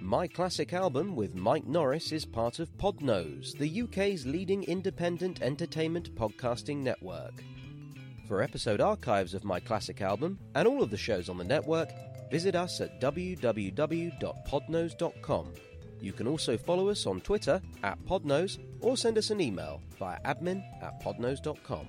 My Classic Album with Mike Norris is part of Podnose, the UK's leading independent entertainment podcasting network. For episode archives of My Classic Album and all of the shows on the network, visit us at www.podnose.com. You can also follow us on Twitter @Podnose or send us an email via admin@podnose.com.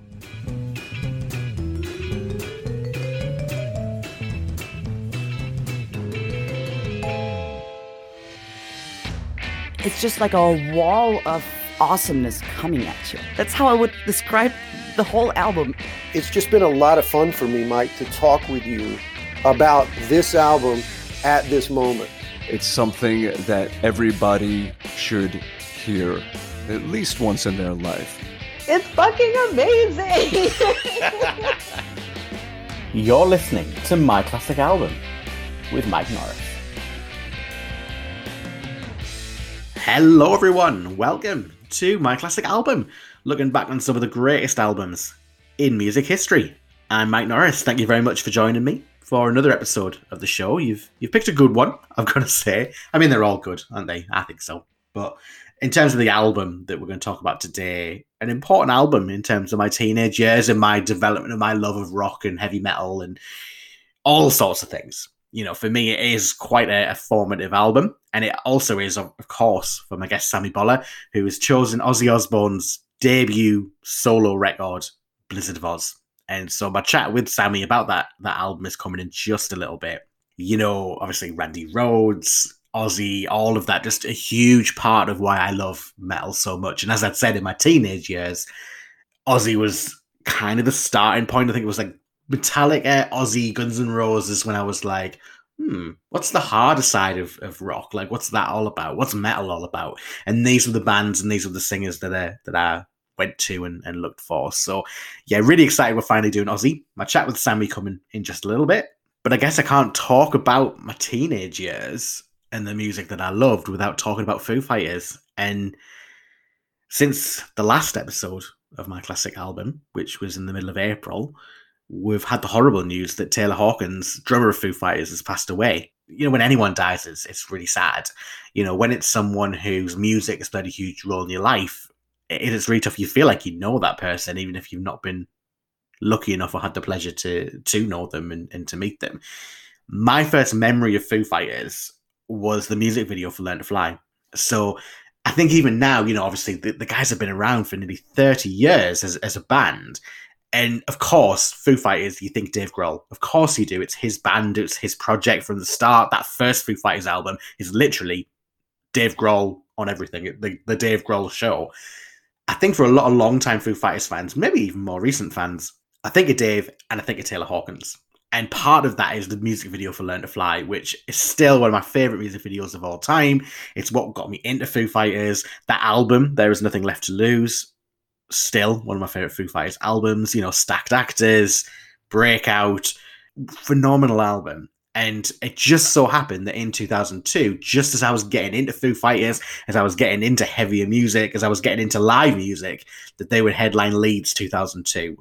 It's just like a wall of awesomeness coming at you. That's how I would describe the whole album. It's just been a lot of fun for me, Mike, to talk with you about this album at this moment. It's something that everybody should hear at least once in their life. It's fucking amazing! You're listening to My Classic Album with Mike Norris. Hello everyone, welcome to My Classic Album, looking back on some of the greatest albums in music history. I'm Mike Norris, thank you very much for joining me for another episode of the show. You've picked a good one, I've got to say. I mean, they're all good, aren't they? I think so. But in terms of the album that we're going to talk about today, an important album in terms of my teenage years and my development of my love of rock and heavy metal and all sorts of things. You know, for me, it is quite a formative album. And it also is, of course, for my guest Sammy Boller, who has chosen Ozzy Osbourne's debut solo record, Blizzard of Ozz. And so my chat with Sammy about that album is coming in just a little bit. You know, obviously Randy Rhoads, Ozzy, all of that, just a huge part of why I love metal so much. And as I'd said in my teenage years, Ozzy was kind of the starting point. I think it was like Metallica, Ozzy, Guns N' Roses when I was like, what's the harder side of rock? Like, what's that all about? What's metal all about? And these were the bands and these were the singers that I went to and looked for. So yeah, really excited we're finally doing Ozzy. My chat with Sammy coming in just a little bit. But I guess I can't talk about my teenage years and the music that I loved without talking about Foo Fighters. And since the last episode of My Classic Album, which was in the middle of April, we've had the horrible news that Taylor Hawkins, drummer of Foo Fighters, has passed away. You know, when anyone dies, it's really sad. You know, when it's someone whose music has played a huge role in your life, it is really tough. You feel like you know that person, even if you've not been lucky enough or had the pleasure to know them and to meet them. My first memory of Foo Fighters was the music video for Learn to Fly. So I think even now, you know, obviously the guys have been around for nearly 30 years as a band. And of course, Foo Fighters, you think Dave Grohl. Of course you do. It's his band. It's his project from the start. That first Foo Fighters album is literally Dave Grohl on everything. The Dave Grohl show. I think for a lot of long-time Foo Fighters fans, maybe even more recent fans, I think of Dave and I think of Taylor Hawkins. And part of that is the music video for Learn to Fly, which is still one of my favourite music videos of all time. It's what got me into Foo Fighters. That album, There Is Nothing Left to Lose, still one of my favourite Foo Fighters albums. You know, Stacked Actors, Breakout, phenomenal album. And it just so happened that in 2002, just as I was getting into Foo Fighters, as I was getting into heavier music, as I was getting into live music, that they would headline Leeds 2002.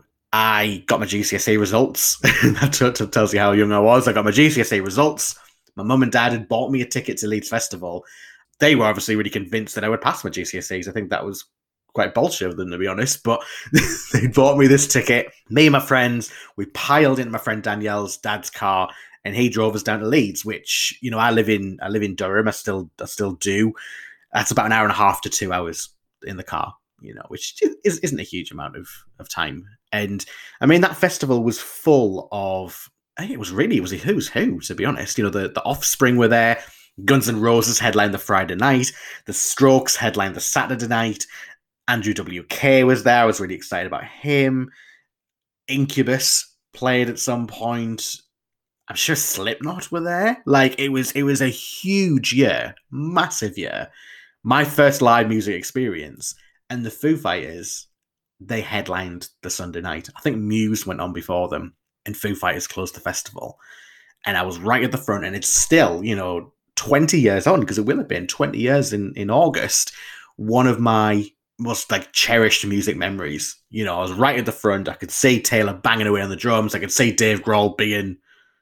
I got my GCSE results. That tells you how young I was. I got my GCSE results. My mum and dad had bought me a ticket to Leeds Festival. They were obviously really convinced that I would pass my GCSEs. I think that was quite bolshy of them, to be honest. But they bought me this ticket. Me and my friends, we piled into my friend Danielle's dad's car, and he drove us down to Leeds, which, you know, I live in Durham. I still do. That's about an hour and a half to 2 hours in the car, you know, which isn't a huge amount of time. And I mean, that festival was full of, I think it was a who's who, to be honest. You know, the Offspring were there. Guns N' Roses headlined the Friday night. The Strokes headlined the Saturday night. Andrew WK was there. I was really excited about him. Incubus played at some point. I'm sure Slipknot were there. Like, it was a huge year, massive year. My first live music experience. And the Foo Fighters, they headlined the Sunday night. I think Muse went on before them, and Foo Fighters closed the festival. And I was right at the front, and it's still, you know, 20 years on, because it will have been 20 years in August, one of my most like cherished music memories. You know, I was right at the front. I could see Taylor banging away on the drums. I could see Dave Grohl being,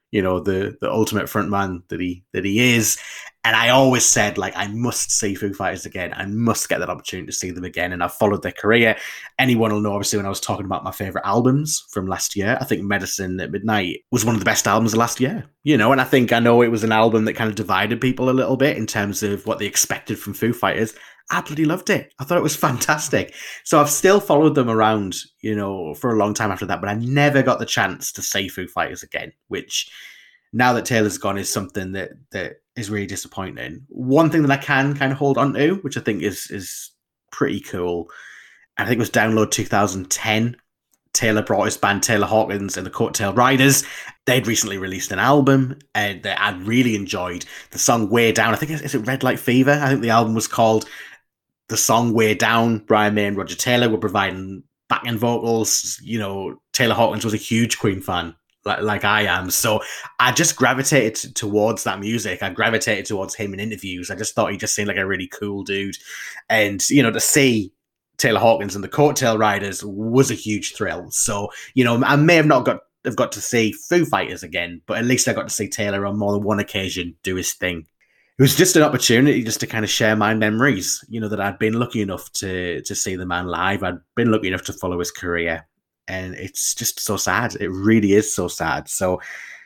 the ultimate frontman that he is. And I always said, like, I must see Foo Fighters again. I must get that opportunity to see them again. And I've followed their career. Anyone will know, obviously, when I was talking about my favorite albums from last year, I think Medicine at Midnight was one of the best albums of last year, and I know it was an album that kind of divided people a little bit in terms of what they expected from Foo Fighters. I bloody loved it. I thought it was fantastic. So I've still followed them around, for a long time after that, but I never got the chance to see Foo Fighters again, which now that Taylor's gone is something that is really disappointing. One thing that I can kind of hold on to, which I think is pretty cool, I think it was Download 2010. Taylor brought his band Taylor Hawkins and the Coattail Riders. They'd recently released an album and I really enjoyed the song Way Down. I think, is it Red Light Fever? I think the album was called the song Way Down. Brian May and Roger Taylor were providing back-end vocals. Taylor Hawkins was a huge Queen fan, like I am. So I just gravitated towards that music. I gravitated towards him in interviews. I just thought he just seemed like a really cool dude. And, to see Taylor Hawkins and the Coattail Riders was a huge thrill. So, I may have not got to see Foo Fighters again, but at least I got to see Taylor on more than one occasion do his thing. It was just an opportunity just to kind of share my memories, that I'd been lucky enough to see the man live. I'd been lucky enough to follow his career. And it's just so sad. It really is so sad. So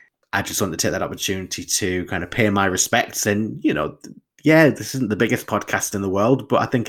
I just wanted to take that opportunity to kind of pay my respects. And, this isn't the biggest podcast in the world, but I think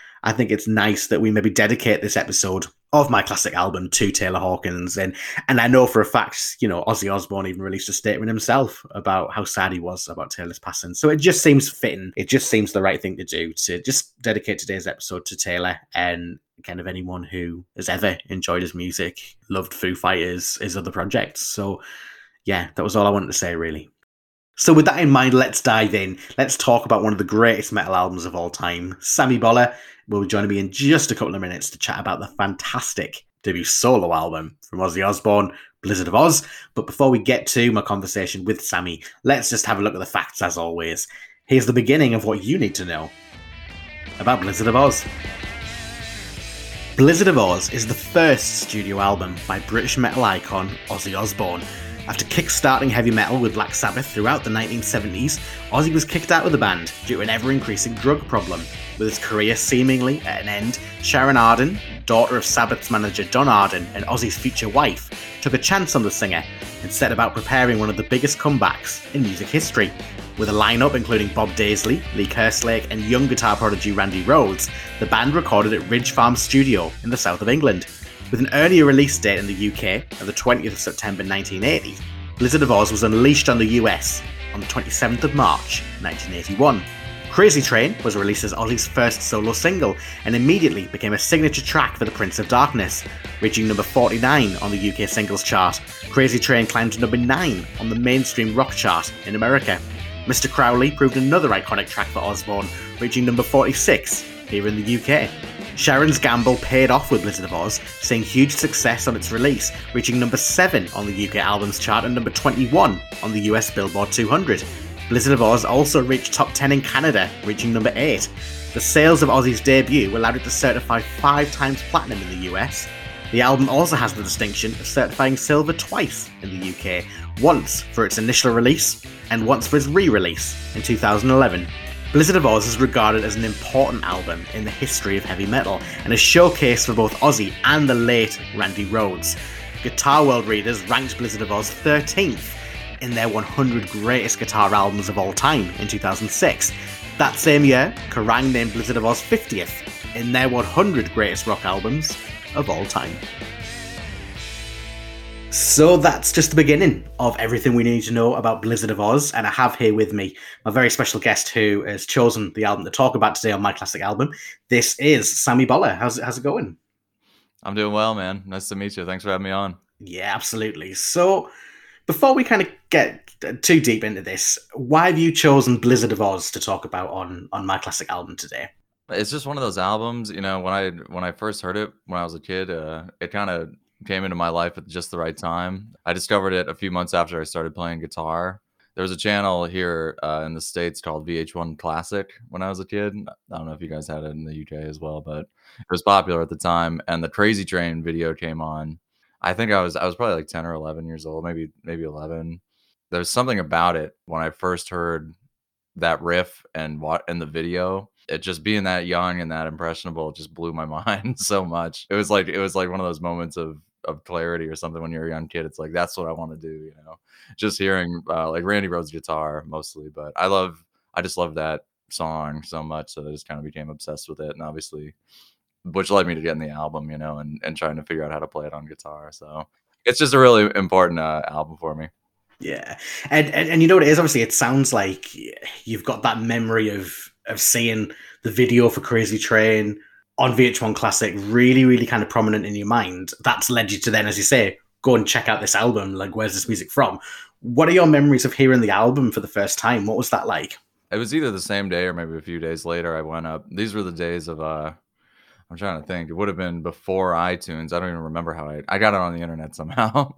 it's nice that we maybe dedicate this episode of My Classic Album to Taylor Hawkins. And I know for a fact, Ozzy Osbourne even released a statement himself about how sad he was about Taylor's passing. So it just seems fitting. It just seems the right thing to do, to just dedicate today's episode to Taylor and kind of anyone who has ever enjoyed his music, loved Foo Fighters, his other projects. So yeah, that was all I wanted to say, really. So with that in mind, let's dive in. Let's talk about one of the greatest metal albums of all time. Sammy Boller will be joining me in just a couple of minutes to chat about the fantastic debut solo album from Ozzy Osbourne, Blizzard of Oz. But before we get to my conversation with Sammy, let's just have a look at the facts as always. Here's the beginning of what you need to know about Blizzard of Oz. Blizzard of Oz is the first studio album by British metal icon Ozzy Osbourne. After kick-starting heavy metal with Black Sabbath throughout the 1970s, Ozzy was kicked out of the band due to an ever-increasing drug problem. With his career seemingly at an end, Sharon Arden, daughter of Sabbath's manager Don Arden and Ozzy's future wife, took a chance on the singer and set about preparing one of the biggest comebacks in music history. With a lineup including Bob Daisley, Lee Kerslake and young guitar prodigy Randy Rhoads, the band recorded at Ridge Farm Studio in the south of England. With an earlier release date in the UK of the 20th of September 1980, Blizzard of Oz was unleashed on the US on the 27th of March 1981. Crazy Train was released as Ozzy's first solo single and immediately became a signature track for the Prince of Darkness, reaching number 49 on the UK singles chart. Crazy Train climbed to number 9 on the mainstream rock chart in America. Mr. Crowley proved another iconic track for Osbourne, reaching number 46 here in the UK. Sharon's gamble paid off with Blizzard of Oz, seeing huge success on its release, reaching number 7 on the UK albums chart and number 21 on the US Billboard 200. Blizzard of Oz also reached top 10 in Canada, reaching number 8. The sales of Ozzy's debut allowed it to certify 5 times platinum in the US. The album also has the distinction of certifying silver twice in the UK, once for its initial release and once for its re-release in 2011. Blizzard of Oz is regarded as an important album in the history of heavy metal and a showcase for both Ozzy and the late Randy Rhoads. Guitar World readers ranked Blizzard of Oz 13th in their 100 greatest guitar albums of all time in 2006. That same year, Kerrang named Blizzard of Oz 50th in their 100 greatest rock albums of all time. So that's just the beginning of everything we need to know about Blizzard of Oz, and I have here with me a very special guest who has chosen the album to talk about today on My Classic Album. This is Sammy Boller. How's it going? I'm doing well, man. Nice to meet you. Thanks for having me on. Yeah, absolutely. So before we kind of get too deep into this, why have you chosen Blizzard of Oz to talk about on My Classic Album today? It's just one of those albums, when I first heard it when I was a kid, it kind of came into my life at just the right time. I discovered it a few months after I started playing guitar. There was a channel here in the States called VH1 Classic when I was a kid. I don't know if you guys had it in the UK as well, but it was popular at the time. And the Crazy Train video came on. I think I was probably like 10 or 11 years old, maybe 11. There's something about it when I first heard that riff and what in the video. It just being that young and that impressionable just blew my mind so much. It was like one of those moments of clarity or something when you're a young kid. It's like that's what I want to do, you know. Just hearing like Randy Rhoads guitar mostly, but I just love that song so much that I just kind of became obsessed with it, and obviously which led me to getting the album, you know, and trying to figure out how to play it on guitar. So it's just a really important album for me. Yeah, and you know what it is. Obviously, it sounds like you've got that memory of seeing the video for Crazy Train on VH1 Classic really, really kind of prominent in your mind. That's led you to then, as you say, go and check out this album. Like, where's this music from? What are your memories of hearing the album for the first time? What was that like? It was either the same day or maybe a few days later. I went up. These were the days of I'm trying to think. It would have been before iTunes. I don't even remember how I got it on the internet somehow.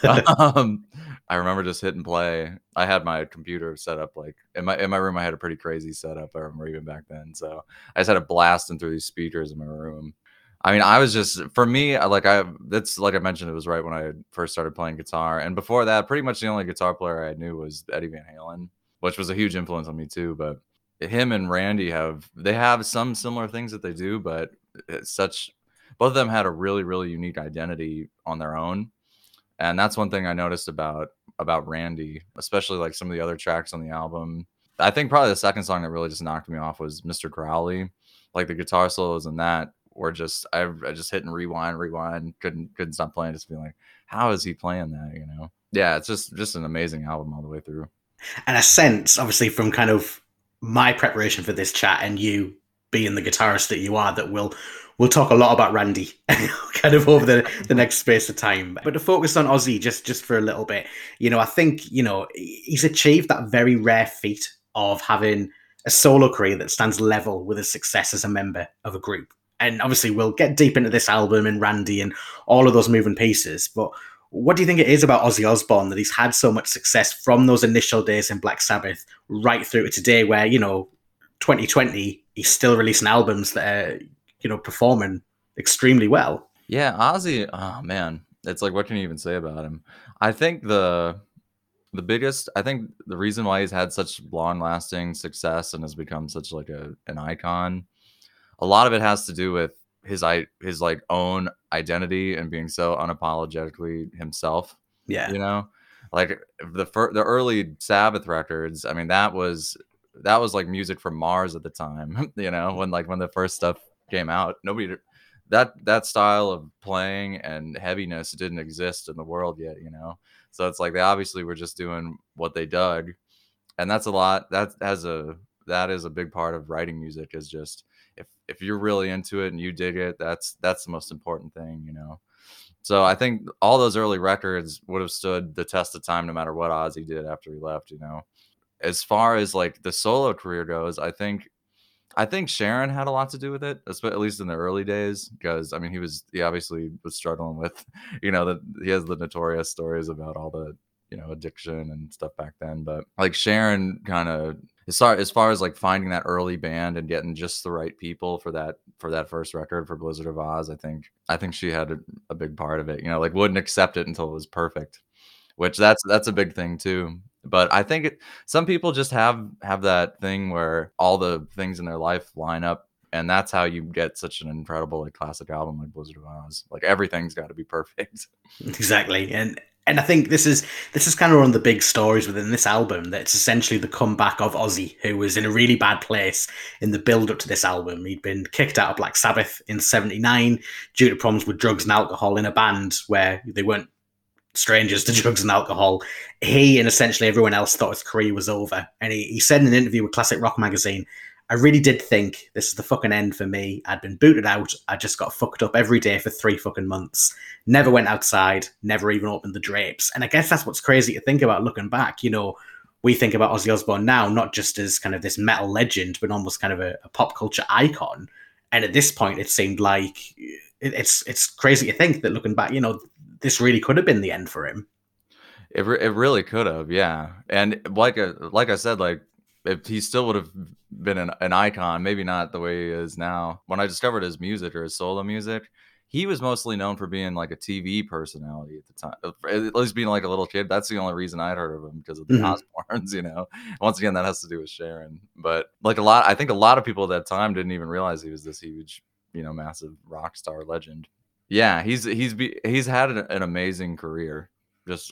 I remember just hitting play. I had my computer set up like in my room. I had a pretty crazy setup. I remember even back then. So I just had it blasting through these speakers in my room. I mean, I was just for me. That's like I mentioned. It was right when I first started playing guitar, and before that, pretty much the only guitar player I knew was Eddie Van Halen, which was a huge influence on me too. But him and Randy have some similar things that they do, but it's such both of them had a really, really unique identity on their own. And that's one thing I noticed about Randy, especially like some of the other tracks on the album. I think probably the second song that really just knocked me off was Mr. Crowley. Like the guitar solos in that were just I just hitting rewind, couldn't stop playing, just being like, how is he playing that, you know? Yeah, it's just an amazing album all the way through. And a sense, obviously, from kind of my preparation for this chat and you being the guitarist that you are, that we'll talk a lot about Randy kind of over the next space of time. But to focus on Ozzy just for a little bit, you know, I think, you know, he's achieved that very rare feat of having a solo career that stands level with his success as a member of a group. And obviously we'll get deep into this album and Randy and all of those moving pieces. But what do you think it is about Ozzy Osbourne that he's had so much success from those initial days in Black Sabbath right through to today where, you know, 2020, he's still releasing albums that are, you know, performing extremely well? Yeah, Ozzy, oh man, it's like, what can you even say about him? I think the reason why he's had such long-lasting success and has become such like an icon, a lot of it has to do with his like own identity and being so unapologetically himself. Yeah, you know, like the early Sabbath records. I mean, that was like music from Mars at the time. You know, when the first stuff came out, nobody that style of playing and heaviness didn't exist in the world yet. You know, so it's like they obviously were just doing what they dug, and that's a lot. That is a big part of writing music, is just if you're really into it and you dig it, that's the most important thing, you know. So I think all those early records would have stood the test of time no matter what Ozzy did after he left, you know. As far as like the solo career goes, I think Sharon had a lot to do with it, at least in the early days, because I mean he obviously was struggling with, you know, that he has the notorious stories about all the, you know, addiction and stuff back then. But like Sharon kind of, as far as like finding that early band and getting just the right people for that first record for Blizzard of Oz, I think she had a big part of it, you know, like wouldn't accept it until it was perfect, which that's a big thing too. But I think some people just have that thing where all the things in their life line up, and that's how you get such an incredible like classic album like Blizzard of Oz. Like everything's got to be perfect. Exactly. And I think this is kind of one of the big stories within this album, that it's essentially the comeback of Ozzy, who was in a really bad place in the build up to this album. He'd been kicked out of Black Sabbath in '79 due to problems with drugs and alcohol in a band where they weren't strangers to drugs and alcohol. He and essentially everyone else thought his career was over. And he said in an interview with Classic Rock magazine, "I really did think this is the fucking end for me. I'd been booted out. I just got fucked up every day for 3 fucking months. Never went outside, never even opened the drapes." And I guess that's what's crazy to think about looking back. You know, we think about Ozzy Osbourne now, not just as kind of this metal legend, but almost kind of a pop culture icon. And at this point, it seemed like it's crazy to think that looking back, you know, this really could have been the end for him. It really could have, yeah. And like I said, like if he still would have been an icon, maybe not the way he is now. When I discovered his music or his solo music, he was mostly known for being like a TV personality at the time, at least being like a little kid. That's the only reason I'd heard of him, because of the Osbournes, you know. Once again, that has to do with Sharon. But like I think a lot of people at that time didn't even realize he was this huge, you know, massive rock star legend. Yeah, he's had an amazing career, just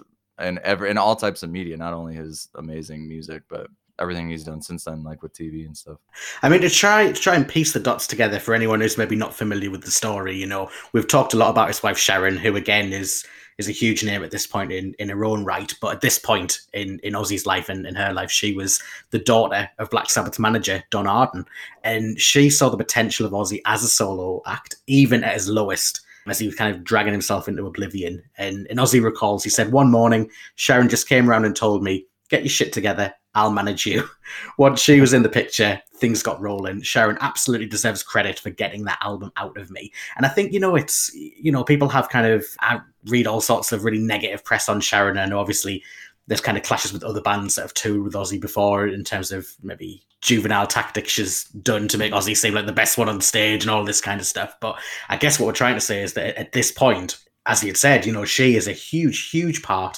in all types of media, not only his amazing music, but everything he's done since then, like with TV and stuff. I mean, to try and piece the dots together for anyone who's maybe not familiar with the story, you know, we've talked a lot about his wife Sharon, who again is a huge name at this point in her own right. But at this point in Ozzy's life and in her life, she was the daughter of Black Sabbath's manager, Don Arden. And she saw the potential of Ozzy as a solo act, even at his lowest, as he was kind of dragging himself into oblivion. And Ozzy recalls, he said, "One morning, Sharon just came around and told me, 'Get your shit together, I'll manage you.'" Once she was in the picture, things got rolling. Sharon absolutely deserves credit for getting that album out of me. And I think, you know, it's, you know, people have kind of, I read all sorts of really negative press on Sharon, and obviously there's kind of clashes with other bands that have toured with Ozzy before in terms of maybe juvenile tactics she's done to make Ozzy seem like the best one on stage and all this kind of stuff. But I guess what we're trying to say is that at this point, as he had said, you know, she is a huge, huge part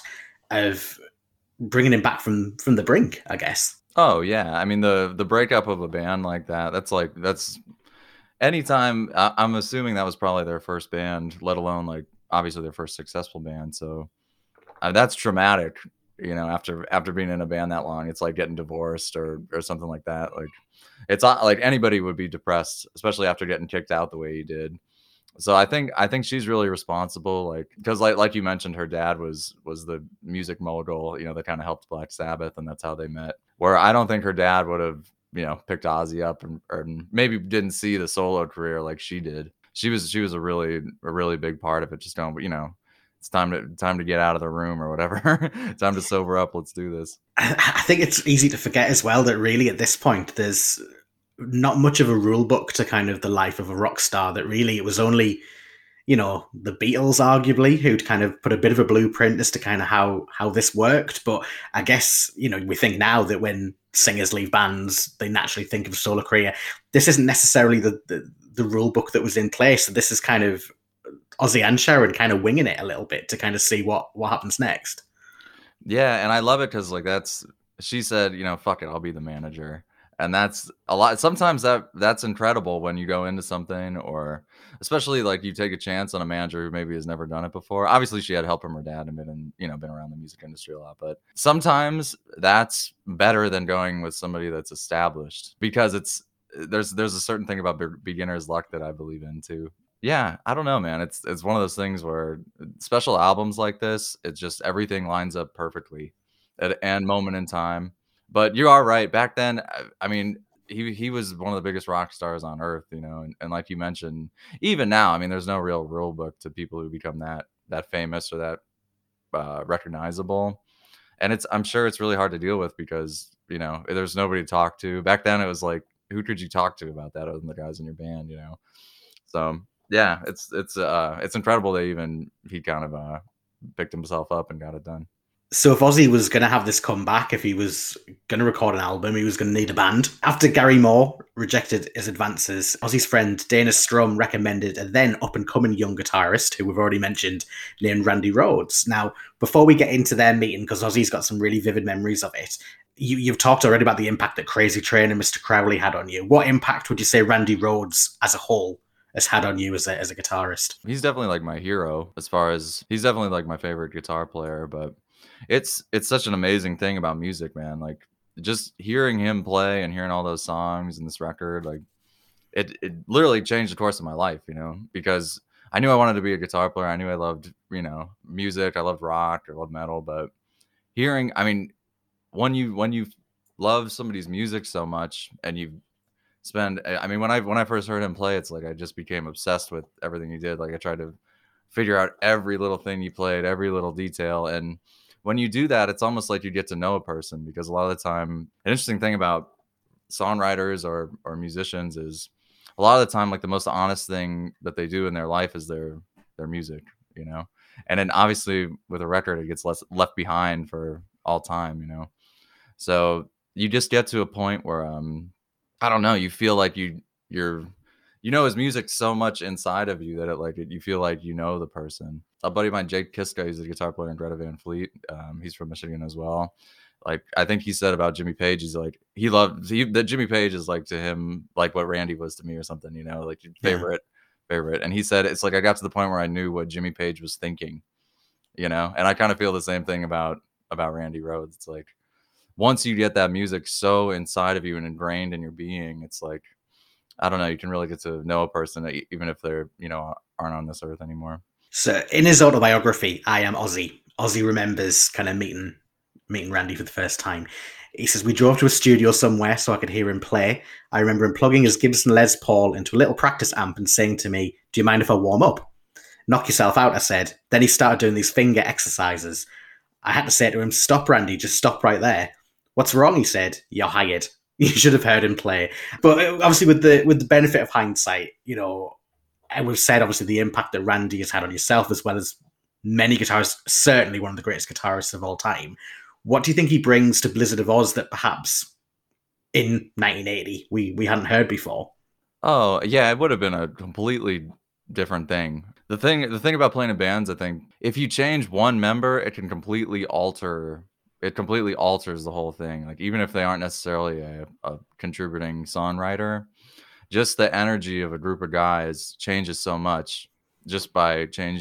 of bringing him back from the brink, I guess. Oh yeah, I mean the breakup of a band like that's anytime. I'm assuming that was probably their first band, let alone like obviously their first successful band. So that's traumatic, you know. After being in a band that long, it's like getting divorced or something like that. Like it's like anybody would be depressed, especially after getting kicked out the way he did. So I think she's really responsible, like, because like you mentioned, her dad was the music mogul, you know, that kind of helped Black Sabbath, and that's how they met. Where I don't think her dad would have, you know, picked Ozzy up or maybe didn't see the solo career like she did. She was a really big part of it. Just don't, you know, it's time to get out of the room or whatever. Time to sober up. Let's do this. I think it's easy to forget as well that really at this point there's not much of a rule book to kind of the life of a rock star, that really it was only, you know, the Beatles arguably who'd kind of put a bit of a blueprint as to kind of how this worked. But I guess, you know, we think now that when singers leave bands, they naturally think of solo career. This isn't necessarily the rule book that was in place. So this is kind of Ozzy and Sharon kind of winging it a little bit to kind of see what happens next. Yeah, and I love it because like she said, you know, fuck it, I'll be the manager. And that's a lot. Sometimes that's incredible when you go into something, or especially like you take a chance on a manager who maybe has never done it before. Obviously, she had help from her dad and been around the music industry a lot. But sometimes that's better than going with somebody that's established, because there's a certain thing about beginner's luck that I believe in too. Yeah, I don't know, man. It's one of those things where special albums like this, it's just everything lines up perfectly at any moment in time. But you are right. Back then, I mean, he was one of the biggest rock stars on earth, you know, and like you mentioned, even now, I mean, there's no real rule book to people who become that famous or that recognizable. And I'm sure it's really hard to deal with because, you know, there's nobody to talk to. Back then, it was like, who could you talk to about that other than the guys in your band, you know? So yeah, it's incredible that he kind of picked himself up and got it done. So if Ozzy was going to have this comeback, if he was going to record an album, he was going to need a band. After Gary Moore rejected his advances, Ozzy's friend Dana Strum recommended a then up-and-coming young guitarist, who we've already mentioned, named Randy Rhoads. Now, before we get into their meeting, because Ozzy's got some really vivid memories of it, you've talked already about the impact that Crazy Train and Mr. Crowley had on you. What impact would you say Randy Rhoads as a whole has had on you as a guitarist? He's definitely like my hero, as far as he's definitely like my favorite guitar player, but it's such an amazing thing about music, man. Like just hearing him play and hearing all those songs in this record, like it literally changed the course of my life, you know, because I knew I wanted to be a guitar player. I knew I loved, you know, music. I loved rock, I loved metal, but hearing, I mean, when you love somebody's music so much and you spend, I mean, when I first heard him play, it's like I just became obsessed with everything he did. Like I tried to figure out every little thing he played, every little detail. And when you do that, it's almost like you get to know a person, because a lot of the time, an interesting thing about songwriters or musicians is a lot of the time, like the most honest thing that they do in their life is their music, you know? And then obviously with a record, it gets left behind for all time, you know? So you just get to a point where, I don't know, you feel like you you know his music so much inside of you that you feel like you know the person. A buddy of mine, Jake Kiska, he's a guitar player in Greta Van Fleet. He's from Michigan as well. Like, I think he said about Jimmy Page, he's like, that Jimmy Page is like to him like what Randy was to me or something, you know, like favorite. And he said it's like I got to the point where I knew what Jimmy Page was thinking, you know, and I kind of feel the same thing about Randy Rhoads. It's like once you get that music so inside of you and ingrained in your being, it's like, I don't know, you can really get to know a person even if they're, you know, aren't on this earth anymore. So in his autobiography, I Am Ozzy, Ozzy remembers kind of meeting Randy for the first time. He says, we drove to a studio somewhere so I could hear him play. I remember him plugging his Gibson Les Paul into a little practice amp and saying to me, do you mind if I warm up? Knock yourself out, I said. Then he started doing these finger exercises. I had to say to him, stop, Randy, just stop right there. What's wrong? He said. You're hired. You should have heard him play. But obviously with the benefit of hindsight, you know, and we've said obviously the impact that Randy has had on yourself as well as many guitarists, certainly one of the greatest guitarists of all time. What do you think he brings to Blizzard of Oz that perhaps in 1980 we hadn't heard before? Oh, yeah, it would have been a completely different thing. The thing about playing in bands, I think, if you change one member, it completely alters the whole thing. Like, even if they aren't necessarily a contributing songwriter, just the energy of a group of guys changes so much just by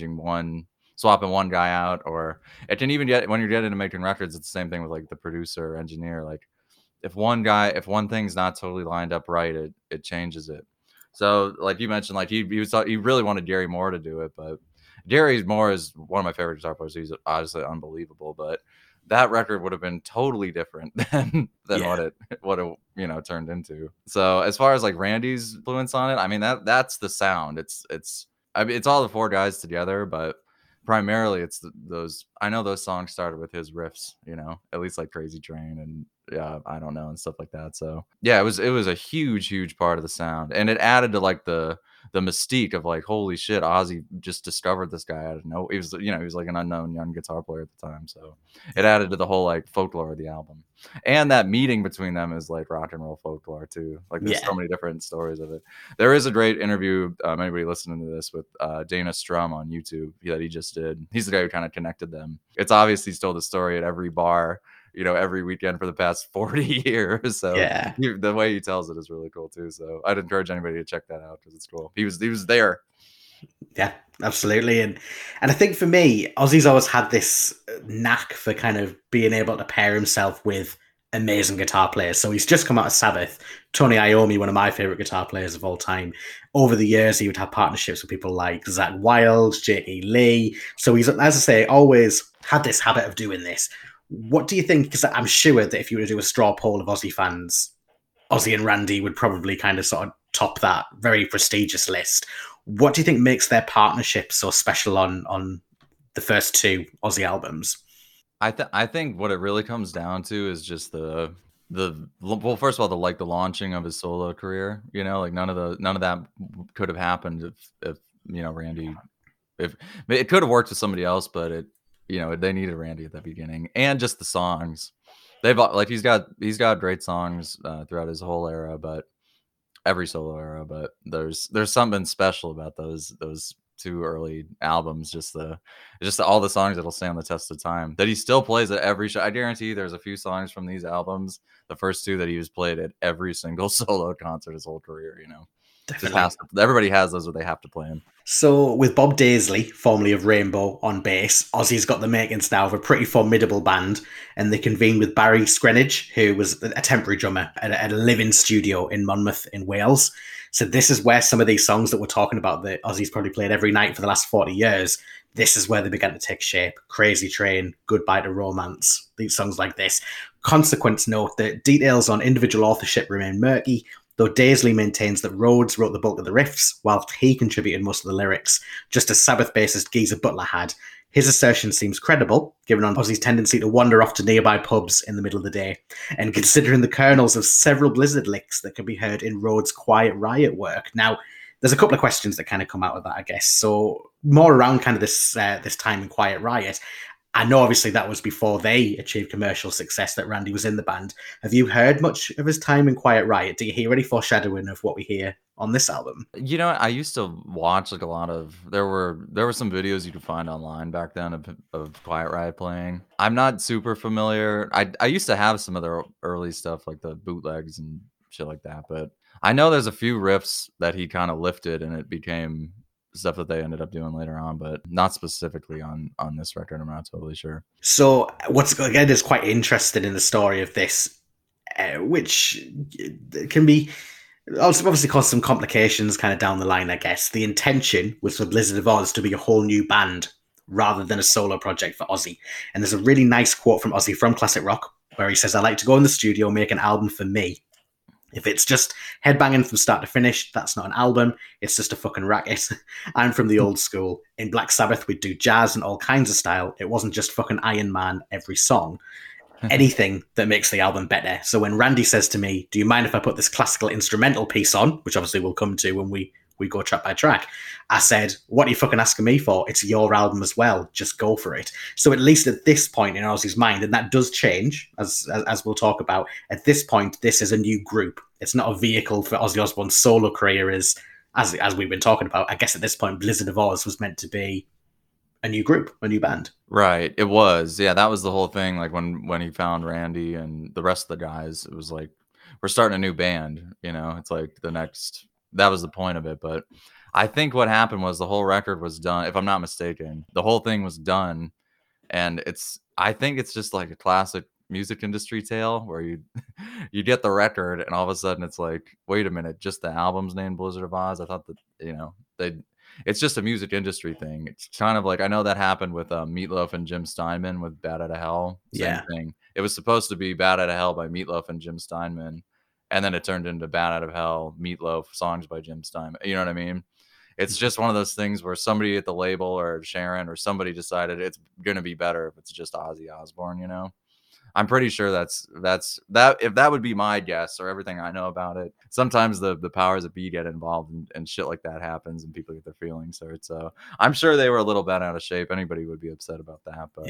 swapping one guy out. Or it can even get, when you're getting into making records, it's the same thing with like the producer or engineer. Like if one thing's not totally lined up right, it changes it. So like you mentioned, like he really wanted Gary Moore to do it, but Gary Moore is one of my favorite guitar players. He's obviously unbelievable, but that record would have been totally different than what it you know turned into. So as far as like Randy's influence on it, I mean that's the sound. It's all the four guys together, but primarily it's those. I know those songs started with his riffs, you know, at least like Crazy Train and I don't know, and stuff like that. So yeah, it was a huge part of the sound, and it added to like the mystique of like, holy shit, Ozzy just discovered this guy out of nowhere. He was like an unknown young guitar player at the time, so it added to the whole like folklore of the album. And that meeting between them is like rock and roll folklore too. Like there's so many different stories of it. There is a great interview, anybody listening to this, with Dana Strum on YouTube that he just did. He's the guy who kind of connected them. It's obviously still the story at every bar, you know, every weekend for the past 40 years. So the way he tells it is really cool too. So I'd encourage anybody to check that out because it's cool. He was there. Yeah, absolutely. And I think for me, Ozzy's always had this knack for kind of being able to pair himself with amazing guitar players. So he's just come out of Sabbath. Tony Iommi, one of my favorite guitar players of all time. Over the years, he would have partnerships with people like Zakk Wylde, J.E. Lee. So he's, as I say, always had this habit of doing this. What do you think? Because I'm sure that if you were to do a straw poll of Ozzy fans, Ozzy and Randy would probably kind of sort of top that very prestigious list. What do you think makes their partnership so special on the first two Ozzy albums? I think what it really comes down to is just well, first of all, the launching of his solo career. You know, like none of that could have happened if you know Randy. If it could have worked with somebody else, but they needed Randy at the beginning, and just the songs. He's got great songs throughout his whole era, but every solo era. But there's something special about those two early albums. Just all the songs that'll stay on the test of time. That he still plays at every show. I guarantee there's a few songs from these albums, the first two, that he was played at every single solo concert his whole career. You know. Everybody has those where they have to play them. So with Bob Daisley, formerly of Rainbow, on bass, Ozzy's got the makings now of a pretty formidable band, and they convened with Barry Scrennage, who was a temporary drummer at a living studio in Monmouth in Wales. So this is where some of these songs that we're talking about that Ozzy's probably played every night for the last 40 years, this is where they began to take shape. Crazy Train, Goodbye to Romance, these songs like this. Consequence note that details on individual authorship remain murky, though Daisley maintains that Rhoads wrote the bulk of the riffs, whilst he contributed most of the lyrics, just as Sabbath bassist Geezer Butler had. His assertion seems credible, given on Ozzy's tendency to wander off to nearby pubs in the middle of the day, and considering the kernels of several Blizzard licks that can be heard in Rhoads' Quiet Riot work. Now, there's a couple of questions that kind of come out of that, I guess. So more around kind of this time in Quiet Riot. I know obviously that was before they achieved commercial success that Randy was in the band. Have you heard much of his time in Quiet Riot? Do you hear any foreshadowing of what we hear on this album? You know, I used to watch like a lot of there were some videos you could find online back then of Quiet Riot playing. I'm not super familiar. I used to have some of their early stuff like the bootlegs and shit like that, but I know there's a few riffs that he kind of lifted and it became stuff that they ended up doing later on, but not specifically on this record. I'm not totally sure. So what's again is quite interesting in the story of this, which can be obviously cause some complications kind of down the line, I guess. The intention was for Blizzard of Oz to be a whole new band rather than a solo project for Ozzy. And there's a really nice quote from Ozzy from Classic Rock where he says, "I like to go in the studio, make an album for me. If it's just headbanging from start to finish, that's not an album. It's just a fucking racket. I'm from the old school. In Black Sabbath, we'd do jazz and all kinds of style. It wasn't just fucking Iron Man every song. Anything that makes the album better." So when Randy says to me, "Do you mind if I put this classical instrumental piece on?" which obviously we'll come to when we go track by track, I said, "What are you fucking asking me for? It's your album as well. Just go for it." So at least at this point in Ozzy's mind, and that does change, as we'll talk about, at this point, this is a new group. It's not a vehicle for Ozzy Osbourne's solo career as we've been talking about. I guess at this point, Blizzard of Oz was meant to be a new group, a new band. Right. It was. Yeah, that was the whole thing. Like when he found Randy and the rest of the guys, it was like, we're starting a new band, you know? It's like that was the point of it. But I think what happened was the whole record was done, if I'm not mistaken. The whole thing was done. And I think it's just like a classic music industry tale where you get the record and all of a sudden it's like, wait a minute, just the album's named Blizzard of Oz? I thought that, you know, it's just a music industry thing. It's kind of like, I know that happened with Meatloaf and Jim Steinman with Bad Outta Hell. Same thing. It was supposed to be Bad Outta Hell by Meatloaf and Jim Steinman, and then it turned into Bad Outta Hell, Meatloaf, songs by Jim Steinman. You know what I mean? It's just one of those things where somebody at the label or Sharon or somebody decided it's going to be better if it's just Ozzy Osbourne, you know? I'm pretty sure that's if that would be my guess or everything I know about it. Sometimes the powers that be get involved and shit like that happens and people get their feelings hurt. So I'm sure they were a little bent out of shape. Anybody would be upset about that, but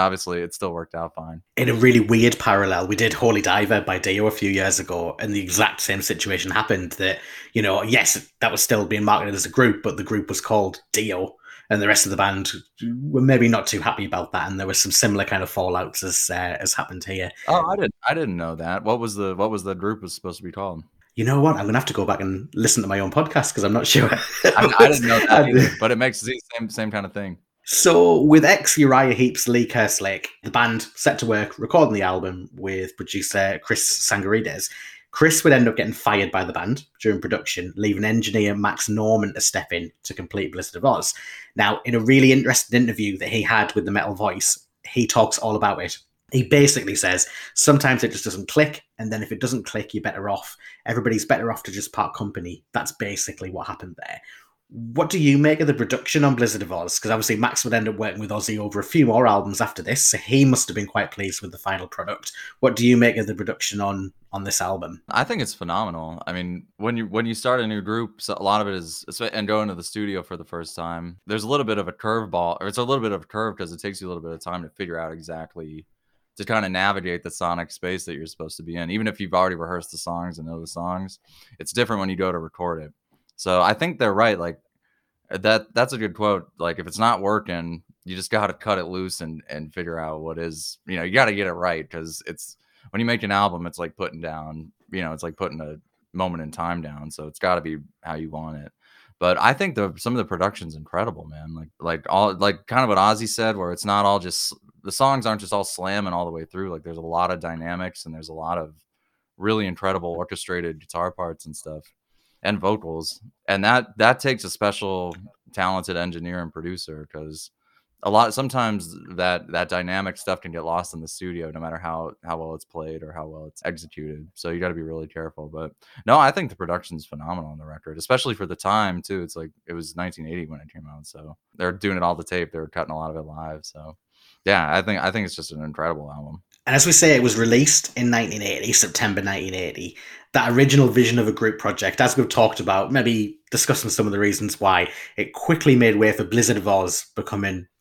it still worked out fine. In a really weird parallel, we did Holy Diver by Dio a few years ago, and the exact same situation happened. That, you know, yes, that was still being marketed as a group, but the group was called Dio. And the rest of the band were maybe not too happy about that, and there was some similar kind of fallouts as happened here. Oh, I didn't know that. What was the group was supposed to be called? You know what? I'm gonna have to go back and listen to my own podcast because I'm not sure. I didn't know that either, but it makes the same kind of thing. So with ex-Uriah Heep's Lee Kerslake, the band set to work recording the album with producer Chris Sangarides. Chris would end up getting fired by the band during production, leaving engineer Max Norman to step in to complete Blizzard of Oz. Now, in a really interesting interview that he had with the Metal Voice, he talks all about it. He basically says, sometimes it just doesn't click, and then if it doesn't click, you're better off. Everybody's better off to just part company. That's basically what happened there. What do you make of the production on Blizzard of Oz? Because obviously Max would end up working with Ozzy over a few more albums after this, so he must have been quite pleased with the final product. What do you make of the production on this album? I think it's phenomenal. I mean, when you start a new group, so a lot of it is, and going to the studio for the first time, there's a little bit of a curveball, or it's a little bit of a curve because it takes you a little bit of time to figure out exactly to kind of navigate the sonic space that you're supposed to be in. Even if you've already rehearsed the songs and know the songs, it's different when you go to record it. So I think they're right. Like that's a good quote. Like if it's not working, you just got to cut it loose and figure out what is, you know, you got to get it right. Cause it's when you make an album, it's like putting down, you know, it's like putting a moment in time down. So it's got to be how you want it. But I think some of the production's incredible, man. Like all, like kind of what Ozzy said, where it's not all just, the songs aren't just all slamming all the way through. Like there's a lot of dynamics and there's a lot of really incredible orchestrated guitar parts and stuff. And vocals, and that takes a special talented engineer and producer, because sometimes that dynamic stuff can get lost in the studio no matter how well it's played or how well it's executed. So you got to be really careful. But no, I think the production's phenomenal on the record, especially for the time too. It's like it was 1980 when it came out, so they're doing it all the tape. They were cutting a lot of it live. So yeah, I think it's just an incredible album. And as we say, it was released in 1980, September 1980. That original vision of a group project, as we've talked about, maybe discussing some of the reasons why, it quickly made way for Blizzard of Oz becoming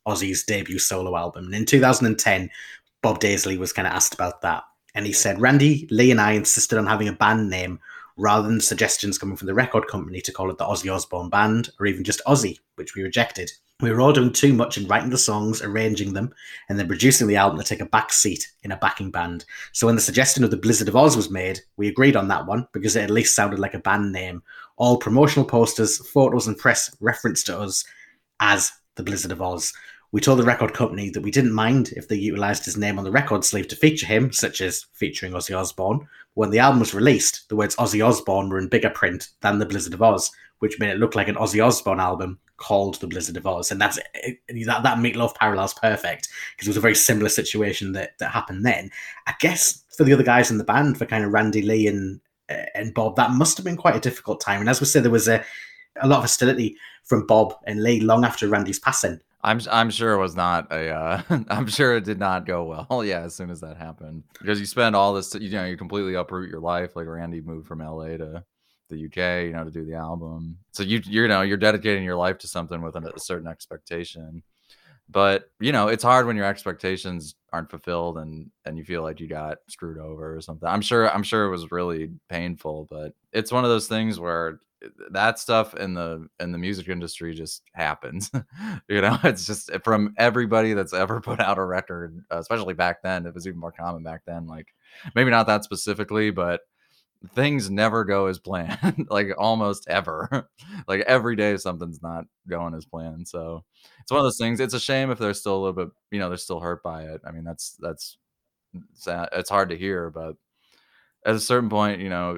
Ozzy's debut solo album. And in 2010, Bob Daisley was kind of asked about that. And he said, Randy, Lee, and I insisted on having a band name rather than suggestions coming from the record company to call it the Ozzy Osbourne Band or even just Ozzy, which we rejected. We were all doing too much in writing the songs, arranging them, and then producing the album to take a back seat in a backing band. So when the suggestion of the Blizzard of Oz was made, we agreed on that one because it at least sounded like a band name. All promotional posters, photos, and press referenced to us as the Blizzard of Oz. We told the record company that we didn't mind if they utilised his name on the record sleeve to feature him, such as featuring Ozzy Osbourne. When the album was released, the words Ozzy Osbourne were in bigger print than the Blizzard of Oz, which made it look like an Ozzy Osbourne album called the Blizzard of Oz. And that Meatloaf parallel's perfect, because it was a very similar situation that happened then. I guess for the other guys in the band, for kind of Randy, Lee, and Bob, that must have been quite a difficult time. And as we said, there was a lot of hostility from Bob and Lee long after Randy's passing. I'm sure it was not a. I'm sure it did not go well. Yeah, as soon as that happened, because you spend all this, you completely uproot your life. Like Randy moved from LA to the UK, to do the album. So you're dedicating your life to something with a certain expectation. But it's hard when your expectations aren't fulfilled and you feel like you got screwed over or something. I'm sure it was really painful, but it's one of those things where that stuff in the music industry just happens. It's just from everybody that's ever put out a record, especially back then. It was even more common back then. Like maybe not that specifically, but things never go as planned. Like almost ever. Like every day something's not going as planned. So it's one of those things. It's a shame if they're still a little bit, they're still hurt by it. I mean, that's sad. It's hard to hear, but at a certain point,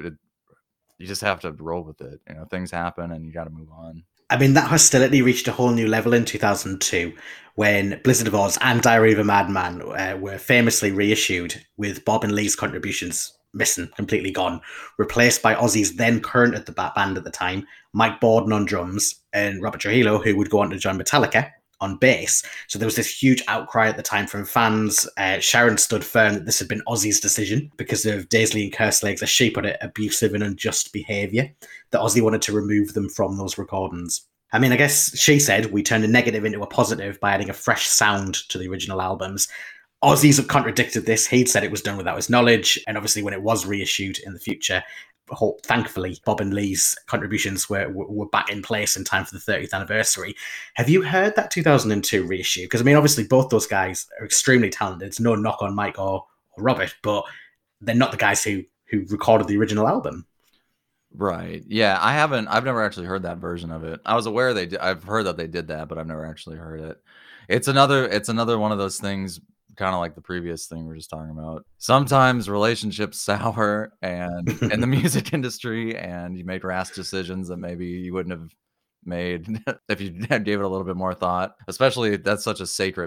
you just have to roll with it. Things happen and you got to move on. I mean, that hostility reached a whole new level in 2002 when Blizzard of Oz and Diary of a Madman were famously reissued with Bob and Lee's contributions missing, completely gone, replaced by Ozzy's then current at the band at the time, Mike Borden on drums, and Robert Trujillo, who would go on to join Metallica, on bass. So there was this huge outcry at the time from fans. Sharon stood firm that this had been Ozzy's decision because of Daisley and Kerslake's, as she put it, abusive and unjust behaviour, that Ozzy wanted to remove them from those recordings. I mean, I guess she said we turned a negative into a positive by adding a fresh sound to the original albums. Ozzy's contradicted this. He'd said it was done without his knowledge, and obviously when it was reissued in the future, thankfully, Bob and Lee's contributions were back in place in time for the 30th anniversary. Have you heard that 2002 reissue? Because, I mean, obviously both those guys are extremely talented. It's no knock on Mike or Robert, but they're not the guys who recorded the original album. Right. Yeah, I've never actually heard that version of it. I was aware I've heard that they did that, but I've never actually heard it. It's another one of those things, kind of like the previous thing we were just talking about. Sometimes relationships sour and in the music industry, and you make rash decisions that maybe you wouldn't have made if you gave it a little bit more thought. Especially that's such a sacred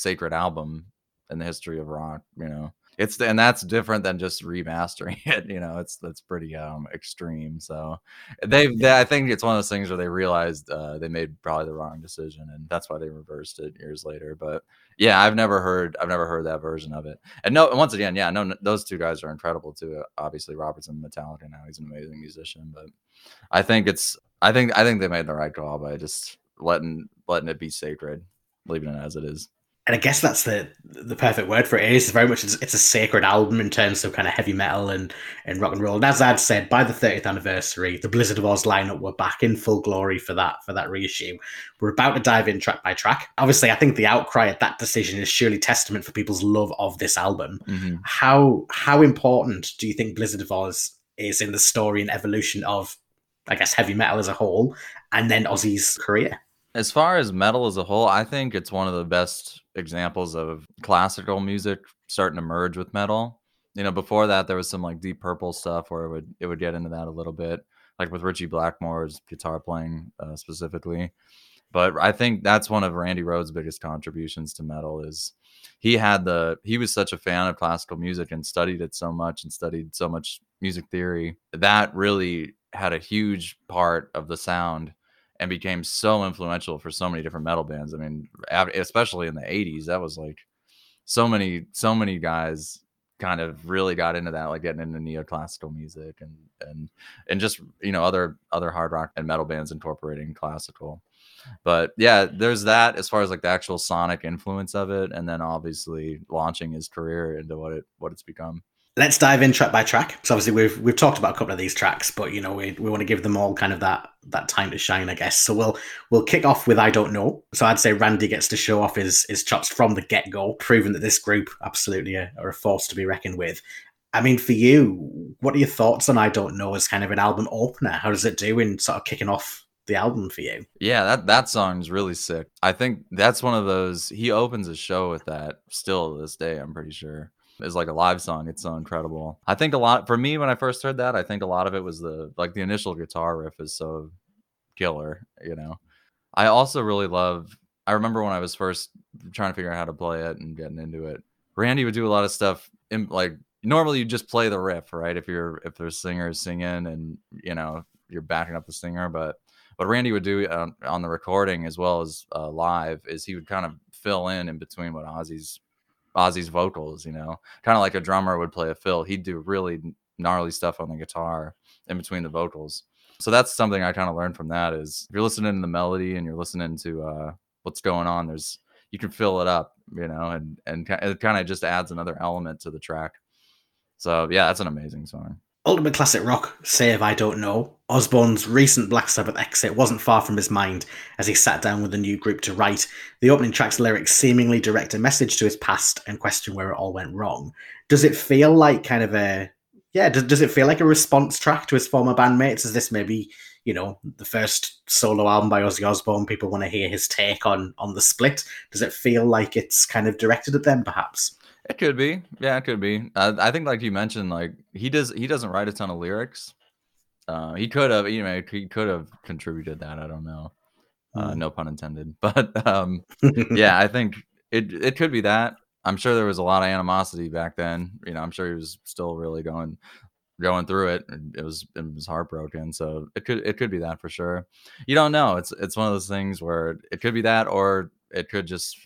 I in the history of rock, and that's different than just remastering it. That's pretty extreme. So I think it's one of those things where they realized they made probably the wrong decision, and that's why they reversed it years later. But yeah, I've never heard that version of it. And no, once again, yeah, no, those two guys are incredible too. Obviously, Robert's in Metallica now; he's an amazing musician. But I think they made the right call by just letting it be sacred, leaving it as it is. And I guess that's the perfect word for it. It is very much, it's a sacred album in terms of kind of heavy metal and rock and roll. And as I'd said, by the 30th anniversary, the Blizzard of Oz lineup were back in full glory for that reissue. We're about to dive in track by track. Obviously, I think the outcry at that decision is surely testament for people's love of this album. Mm-hmm. How important do you think Blizzard of Oz is in the story and evolution of, I guess, heavy metal as a whole, and then Ozzy's career? As far as metal as a whole, I think it's one of the best examples of classical music starting to merge with metal. Before that, there was some like Deep Purple stuff where it would get into that a little bit, like with Ritchie Blackmore's guitar playing specifically. But I think that's one of Randy Rhoads' biggest contributions to metal is he was such a fan of classical music and studied it so much and studied so much music theory that really had a huge part of the sound and became so influential for so many different metal bands. I mean, especially in the 80s, that was like so many guys kind of really got into that, like getting into neoclassical music and just, other hard rock and metal bands incorporating classical. But yeah, there's that as far as like the actual sonic influence of it, and then obviously launching his career into what it's become. Let's dive in track by track. So obviously we've talked about a couple of these tracks, but you know we want to give them all kind of that time to shine, I guess. So we'll kick off with I Don't Know. So I'd say Randy gets to show off his chops from the get go, proving that this group absolutely are a force to be reckoned with. I mean, for you, what are your thoughts on I Don't Know as kind of an album opener? How does it do in sort of kicking off the album for you? Yeah, that song is really sick. I think that's one of those, he opens a show with that still to this day, I'm pretty sure. It's like a live song. It's so incredible. I think a lot for me when I first heard that, I think a lot of it was the initial guitar riff is so killer, you know. I also really love, I remember when I was first trying to figure out how to play it and getting into it, Randy would do a lot of stuff in, like, normally you just play the riff, right? If there's singers singing and, you know, you're backing up the singer, but what Randy would do on the recording as well as live is he would kind of fill in between what Ozzy's vocals, you know, kind of like a drummer would play a fill. He'd do really gnarly stuff on the guitar in between the vocals. So that's something I kind of learned from that is if you're listening to the melody and you're listening to what's going on, you can fill it up, you know, and it kind of just adds another element to the track. So yeah, that's an amazing song. Ultimate classic rock, save I Don't Know. Osbourne's recent Black Sabbath exit wasn't far from his mind as he sat down with the new group to write. The opening track's lyrics seemingly direct a message to his past and question where it all went wrong. Does it feel like kind of does it feel like a response track to his former bandmates? Is this maybe, you know, the first solo album by Ozzy Osbourne? People want to hear his take on the split. Does it feel like it's kind of directed at them, perhaps? It could be. Yeah, it could be. I think like you mentioned, like he doesn't write a ton of lyrics. He could have, you know, he could have contributed that. I don't know. No pun intended. But yeah, I think it could be that. I'm sure there was a lot of animosity back then. You know, I'm sure he was still really going through it. It was heartbroken. So it could be that for sure. You don't know. It's one of those things where it could be that, or it could just,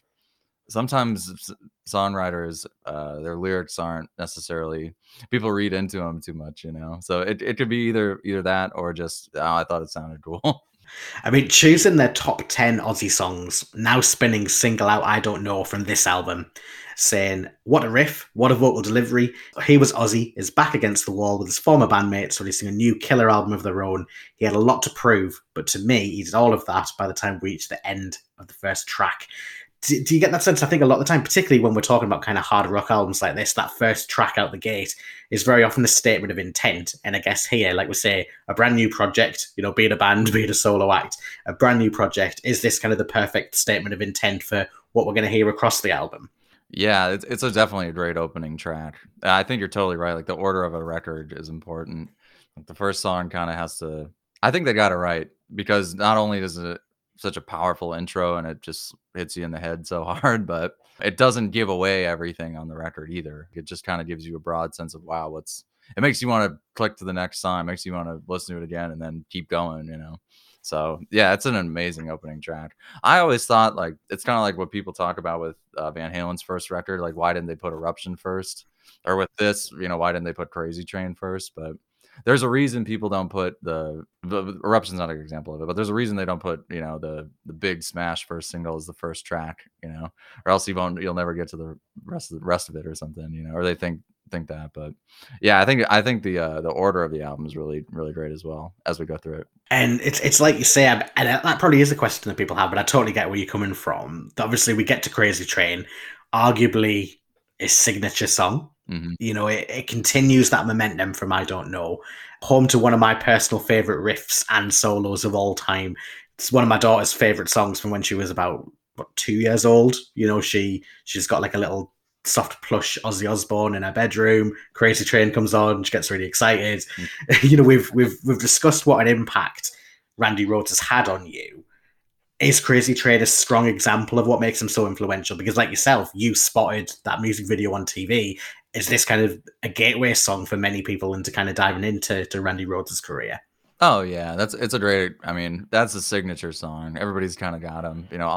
sometimes songwriters, their lyrics aren't necessarily, people read into them too much, you know. So it could be either that or just, oh, I thought it sounded cool. I mean, choosing their top 10 Ozzy songs, now spinning single out I Don't Know from this album, saying, what a riff, what a vocal delivery. He was Ozzy, is back against the wall with his former bandmates, releasing a new killer album of their own. He had a lot to prove, but to me, he did all of that by the time we reached the end of the first track. Do you get that sense? I think a lot of the time, particularly when we're talking about kind of hard rock albums like this, that first track out the gate is very often a statement of intent. And I guess here, like we say, a brand new project, you know, be it a band, be it a solo act, a brand new project, is this kind of the perfect statement of intent for what we're going to hear across the album? Yeah, it's definitely a great opening track. I think you're totally right. Like the order of a record is important. Like the first song kind of has to, I think they got it right, because not only does it such a powerful intro and it just hits you in the head so hard, but it doesn't give away everything on the record either. It just kind of gives you a broad sense of, wow, it makes you want to click to the next song, makes you want to listen to it again and then keep going, you know. So yeah, it's an amazing opening track. I always thought, like, it's kind of like what people talk about with Van Halen's first record, like why didn't they put Eruption first? Or with this, you know, why didn't they put Crazy Train first? But there's a reason people don't put the Eruption's not an example of it, but there's a reason they don't put, you know, the big smash first single as the first track, you know, or else you'll never get to the rest of it or something, you know, or they think that. But yeah, I think the order of the album is really, really great as well as we go through it. And it's like you say, and that probably is a question that people have, but I totally get where you're coming from. Obviously, we get to Crazy Train, arguably his signature song. Mm-hmm. You know, it continues that momentum from I Don't Know. Home to one of my personal favorite riffs and solos of all time. It's one of my daughter's favorite songs from when she was about 2 years old. You know, she's got like a little soft plush Ozzy Osbourne in her bedroom. Crazy Train comes on, she gets really excited. Mm-hmm. You know, we've discussed what an impact Randy Rhoads has had on you. Is Crazy Train a strong example of what makes him so influential? Because like yourself, you spotted that music video on TV. Is this kind of a gateway song for many people into kind of diving into Randy Rhoads' career? Oh yeah, it's a great, I mean, that's a signature song. Everybody's kind of got them, you know,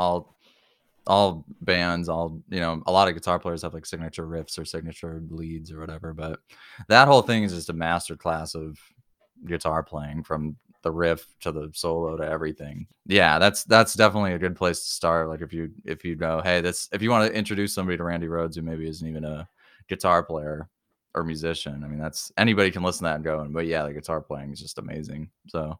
all bands, you know, a lot of guitar players have like signature riffs or signature leads or whatever, but that whole thing is just a masterclass of guitar playing from the riff to the solo to everything. Yeah, that's definitely a good place to start. Like if you go, hey, if you want to introduce somebody to Randy Rhoads who maybe isn't even a guitar player or musician, I mean, that's anybody can listen to that and go, but yeah, the guitar playing is just amazing. So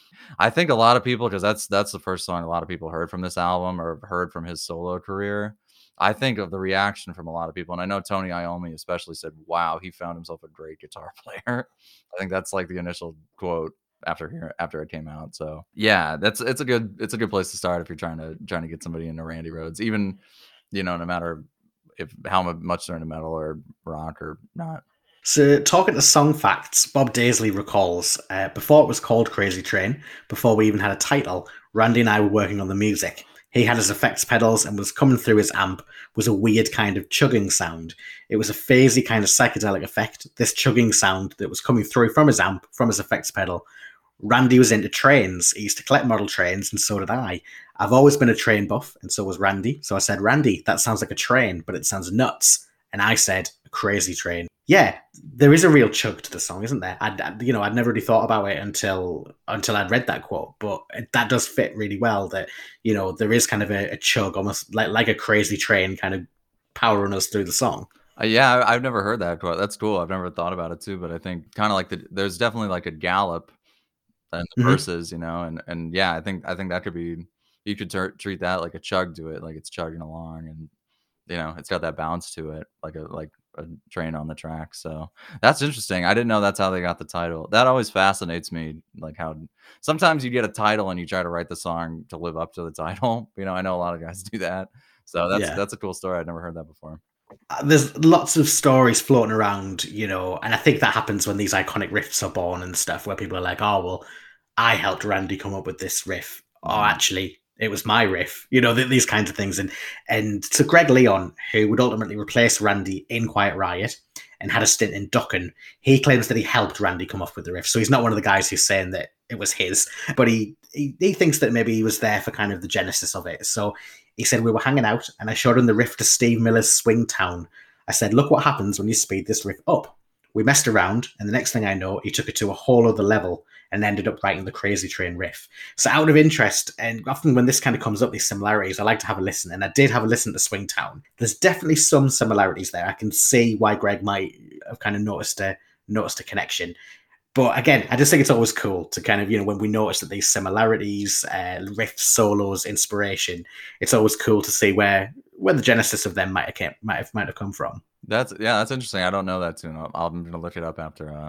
I think a lot of people, because that's the first song a lot of people heard from this album or heard from his solo career. I think of the reaction from a lot of people, and I know Tony Iommi especially said, "Wow, he found himself a great guitar player." I think that's like the initial quote after it came out. So yeah, it's a good place to start if you're trying to get somebody into Randy Rhoads, even no matter if how much they're into metal or rock or not. So, talking to Song Facts, Bob Daisley recalls, before it was called Crazy Train, before we even had a title, Randy and I were working on the music. He had his effects pedals, and was coming through his amp was a weird kind of chugging sound. It was a phasey kind of psychedelic effect, this chugging sound that was coming through from his amp, from his effects pedal. Randy was into trains. He used to collect model trains, and so did I. I've always been a train buff, and so was Randy. So I said, Randy, that sounds like a train, but it sounds nuts. And I said, a crazy train. Yeah, there is a real chug to the song, isn't there? I'd never really thought about it until I'd read that quote, but that does fit really well. That there is kind of a chug, almost like a crazy train, kind of powering us through the song. Yeah, I've never heard that quote. That's cool. I've never thought about it too, but I think kind of like there's definitely like a gallop in the verses, and yeah, I think that could be, you could treat that like a chug to it, like it's chugging along, and it's got that bounce to it, like a train on the track. So that's interesting. I didn't know that's how they got the title. That always fascinates me, like how sometimes you get a title and you try to write the song to live up to the title. I know a lot of guys do that. So that's a cool story. I'd never heard that before. There's lots of stories floating around, and I think that happens when these iconic riffs are born and stuff, where people are like, oh, well, I helped Randy come up with this riff. Oh, actually, it was my riff, these kinds of things. And so Greg Leon, who would ultimately replace Randy in Quiet Riot and had a stint in Dokken, he claims that he helped Randy come up with the riff. So he's not one of the guys who's saying that it was his, but he thinks that maybe he was there for kind of the genesis of it. So he said, we were hanging out and I showed him the riff to Steve Miller's Swing Town. I said, look what happens when you speed this riff up. We messed around, and the next thing I know, he took it to a whole other level and ended up writing the Crazy Train riff. So out of interest, and often when this kind of comes up, these similarities, I like to have a listen, and I did have a listen to Swing Town. There's definitely some similarities there. I can see why Greg might have kind of noticed a connection. But again, I just think it's always cool to kind of, when we notice that these similarities, riffs, solos, inspiration, it's always cool to see where the genesis of them might have come from. That's interesting. I don't know that tune. I'm gonna look it up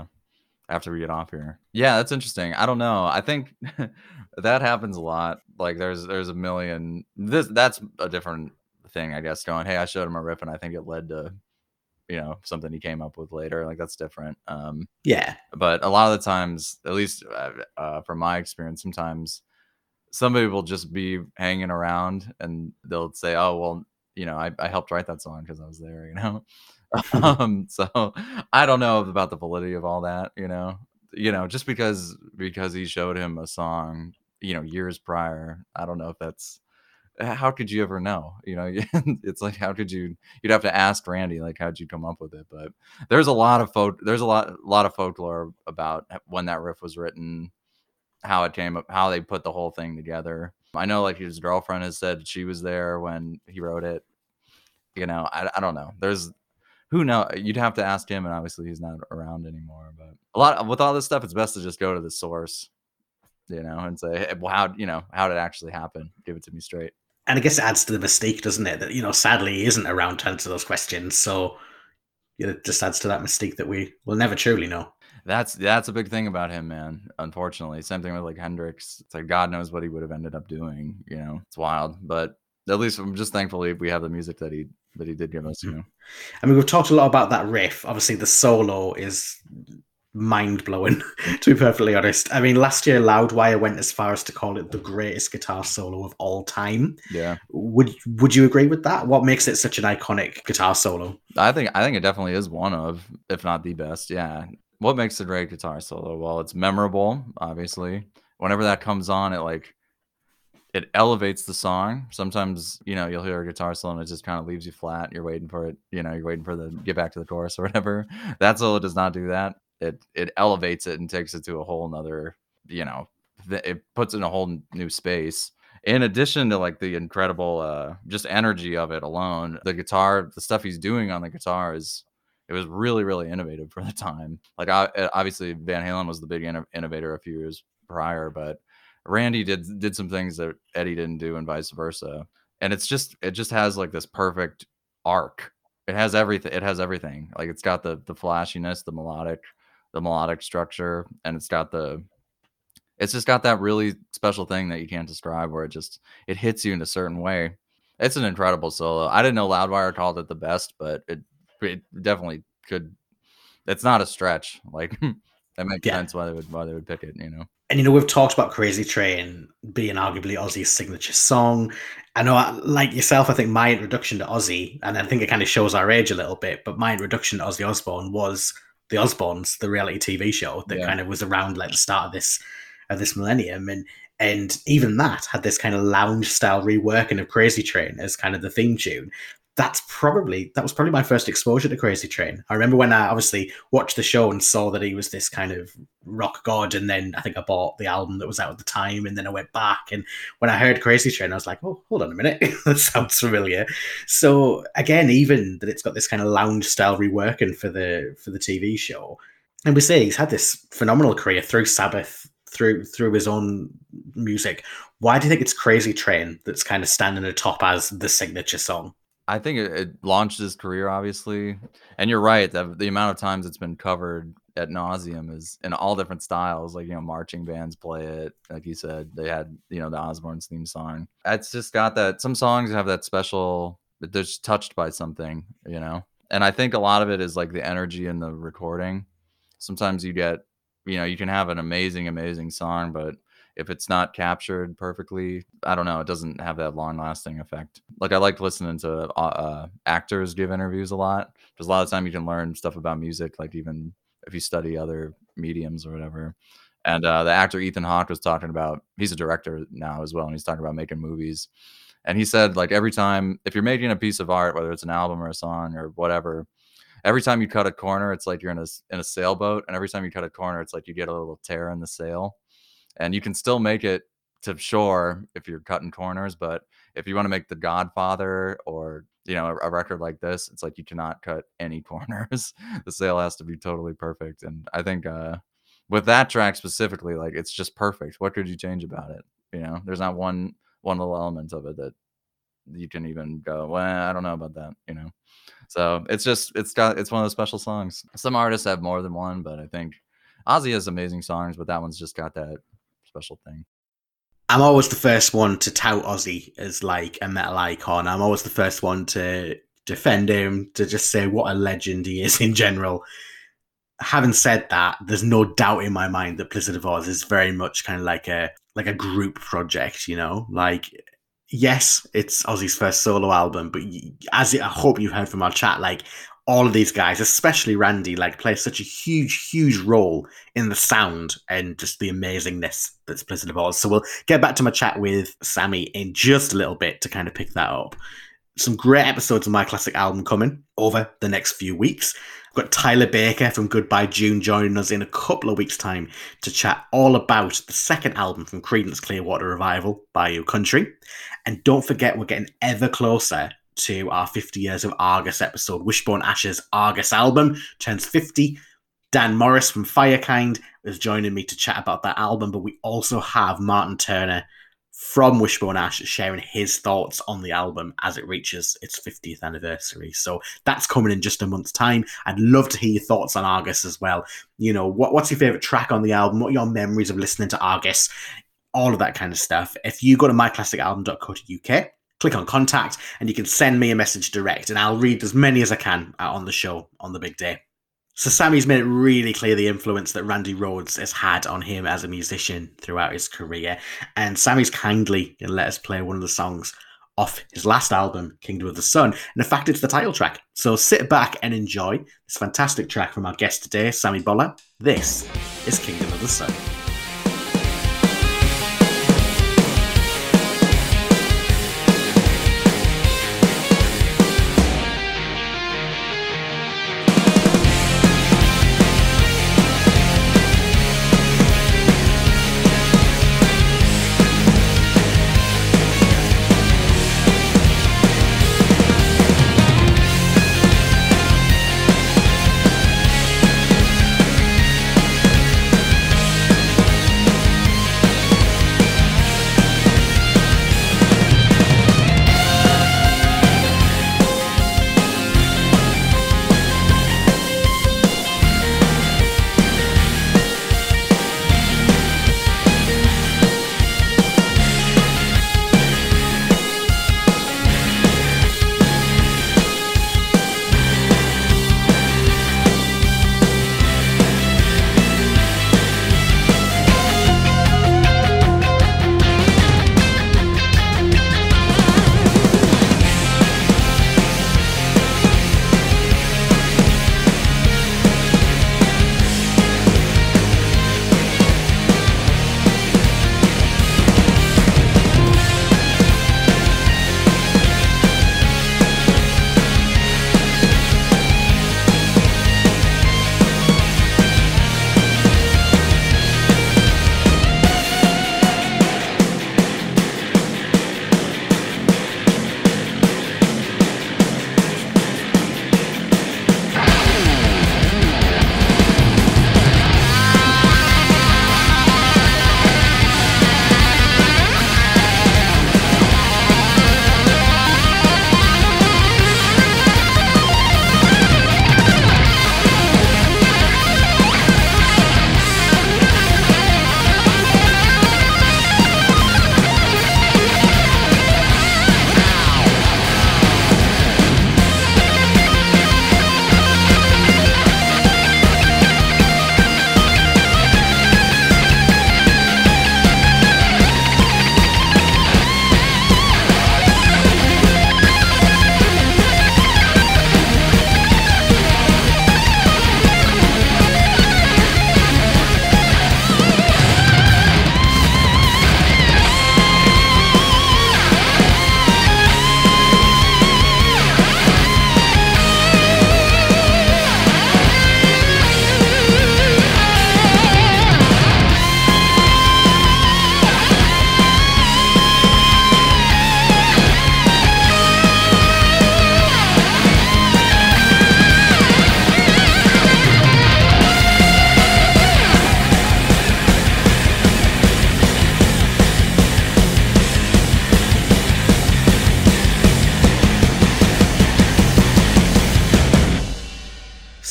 after we get off here. Yeah, that's interesting. I don't know. I think that happens a lot. Like there's a million. That's a different thing, I guess. Going, hey, I showed him a riff, and I think it led to something he came up with later. Like that's different. Yeah. But a lot of the times, at least from my experience, sometimes somebody will just be hanging around and they'll say, oh, well, I helped write that song because I was there, so I don't know about the validity of all that, just because he showed him a song, years prior. I don't know if that's, how could you ever know? It's like, you'd have to ask Randy, like, how'd you come up with it? But there's a lot of folklore about when that riff was written, how it came up, how they put the whole thing together. I know, like, his girlfriend has said she was there when he wrote it. I don't know. Who knows? You'd have to ask him, and obviously he's not around anymore. But with all this stuff, it's best to just go to the source, and say, hey, well, how did it actually happen? Give it to me straight. And I guess it adds to the mystique, doesn't it? That, sadly, he isn't around to answer those questions. So it just adds to that mystique that we will never truly know. That's a big thing about him, man. Unfortunately, same thing with like Hendrix. It's like God knows what he would have ended up doing. It's wild, but at least I'm just thankful we have the music that he did give us. I mean, we've talked a lot about that riff. Obviously, the solo is mind blowing. To be perfectly honest, I mean, last year Loudwire went as far as to call it the greatest guitar solo of all time. Yeah. Would you agree with that? What makes it such an iconic guitar solo? I think it definitely is one of, if not the best. Yeah. What makes a great guitar solo? Well, it's memorable, obviously. Whenever that comes on, it elevates the song. Sometimes, you'll hear a guitar solo and it just kind of leaves you flat. You're waiting for it, you're waiting for the get back to the chorus or whatever. That solo does not do that. It elevates it and takes it to a whole nother, it puts in a whole new space. In addition to like the incredible just energy of it alone, the guitar, the stuff he's doing on the guitar it was really, really innovative for the time. Like obviously Van Halen was the big innovator a few years prior, but Randy did some things that Eddie didn't do and vice versa. And it just has like this perfect arc. It has everything. Like it's got the flashiness, the melodic structure, and it's just got that really special thing that you can't describe, where it hits you in a certain way. It's an incredible solo. I didn't know Loudwire called it the best, but it definitely could. It's not a stretch. Like that makes sense why they would pick it, you know. And we've talked about Crazy Train being arguably Ozzy's signature song. I know, like yourself, I think my introduction to Ozzy, and I think it kind of shows our age a little bit, but my introduction to Ozzy Osbourne was The Osbournes, the reality TV show that kind of was around like the start of this millennium, and even that had this kind of lounge style reworking of Crazy Train as kind of the theme tune. That was probably my first exposure to Crazy Train. I remember when I obviously watched the show and saw that he was this kind of rock god, and then I think I bought the album that was out at the time, and then I went back, and when I heard Crazy Train, I was like, oh, hold on a minute, that sounds familiar. So again, even that it's got this kind of lounge style reworking for the TV show, and we say he's had this phenomenal career through Sabbath, through his own music. Why do you think it's Crazy Train that's kind of standing atop as the signature song? I think it launched his career, obviously. And you're right, that the amount of times it's been covered ad nauseum is in all different styles. Like, marching bands play it. Like you said, they had, the Osbournes theme song. It's just got that. Some songs have that special, they're just touched by something, And I think a lot of it is like the energy in the recording. Sometimes you get, you can have an amazing, amazing song, but if it's not captured perfectly, I don't know, it doesn't have that long-lasting effect. Like, I like listening to actors give interviews a lot, because a lot of the time you can learn stuff about music, like even if you study other mediums or whatever. And the actor Ethan Hawke was talking about, he's a director now as well, and he's talking about making movies. And he said, like, every time, if you're making a piece of art, whether it's an album or a song or whatever, every time you cut a corner, it's like you're in a sailboat, and every time you cut a corner, it's like you get a little tear in the sail. And you can still make it to shore if you're cutting corners, but if you want to make The Godfather or, a record like this, it's like you cannot cut any corners. The sail has to be totally perfect. And I think with that track specifically, like, it's just perfect. What could you change about it? There's not one little element of it that you can even go, well, I don't know about that, So it's one of those special songs. Some artists have more than one, but I think Ozzy has amazing songs, but that one's just got that special thing. I'm always the first one to tout Ozzy as like a metal icon. I'm always the first one to defend him, to just say what a legend he is in general. Having said that, there's no doubt in my mind that Blizzard of Ozz is very much kind of like a group project, Like, yes, it's Ozzy's first solo album, but I hope you've heard from our chat, like, all of these guys, especially Randy, like, play such a huge, huge role in the sound and just the amazingness that's Blizzard of Ozz. So we'll get back to my chat with Sammy in just a little bit to kind of pick that up. Some great episodes of My Classic Album coming over the next few weeks. We've got Tyler Baker from Goodbye June joining us in a couple of weeks' time to chat all about the second album from Creedence Clearwater Revival, Bayou Country. And don't forget, we're getting ever closer to our 50 Years of Argus episode. Wishbone Ash's Argus album turns 50. Dan Morris from Firekind is joining me to chat about that album, but we also have Martin Turner from Wishbone Ash sharing his thoughts on the album as it reaches its 50th anniversary. So that's coming in just a month's time. I'd love to hear your thoughts on Argus as well. What's your favourite track on the album? What are your memories of listening to Argus? All of that kind of stuff. If you go to myclassicalbum.co.uk, click on contact, and you can send me a message direct, and I'll read as many as I can on the show on the big day. So Sammy's made it really clear the influence that Randy Rhoads has had on him as a musician throughout his career. And Sammy's kindly let us play one of the songs off his last album, Kingdom of the Sun. And in fact, it's the title track. So sit back and enjoy this fantastic track from our guest today, Sammy Bolla. This is Kingdom of the Sun.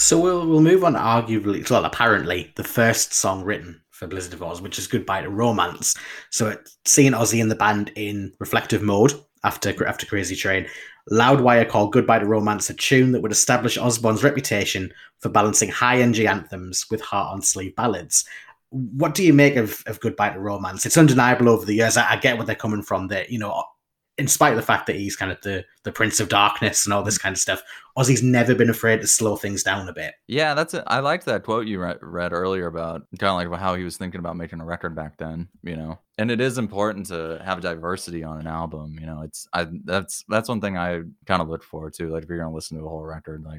So we'll move on to arguably, well, apparently, the first song written for Blizzard of Oz, which is Goodbye to Romance. So seeing Ozzy and the band in reflective mode after Crazy Train, Loudwire called Goodbye to Romance a tune that would establish Osbourne's reputation for balancing high-energy anthems with heart-on-sleeve ballads. What do you make of Goodbye to Romance? It's undeniable over the years. I get where they're coming from. That, you know, in spite of the fact that he's kind of the Prince of Darkness and all this kind of stuff, Ozzy's never been afraid to slow things down a bit. Yeah, that's it. I liked that quote you read earlier about kind of like how he was thinking about making a record back then, you know. And it is important to have diversity on an album, you know. That's one thing I kind of look forward to. Like if you're gonna listen to a whole record, like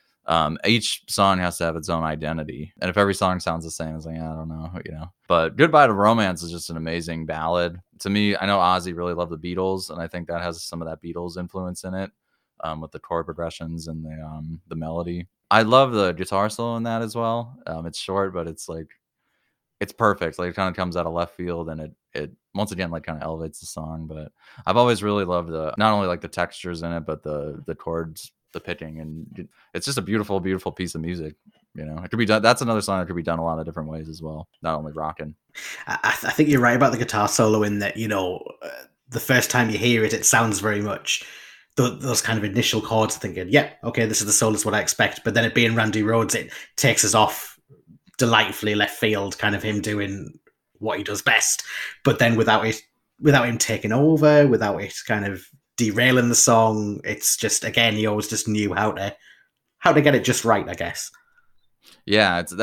each song has to have its own identity, and if every song sounds the same, it's like, I don't know, you know. But Goodbye to Romance is just an amazing ballad to me. I know Ozzy really loved the Beatles, and I think that has some of that Beatles influence in it, with the chord progressions and the melody. I love the guitar solo in that as well. It's short, but it's like it's perfect. Like it kind of comes out of left field, and it once again like kind of elevates the song. But I've always really loved not only like the textures in it, but the chords, the picking, and it's just a beautiful piece of music. You know, it could be done. That's another song that could be done a lot of different ways as well, not only rocking. I think you're right about the guitar solo in that, you know, the first time you hear it, it sounds very much those kind of initial chords, thinking, yeah, okay, this is the solo, is what I expect. But then it being Randy Rhoads, it takes us off delightfully left field, kind of him doing what he does best, but then without him taking over, without it kind of derailing the song. It's just, again, he always just knew how to get it just right, I guess. Yeah, it's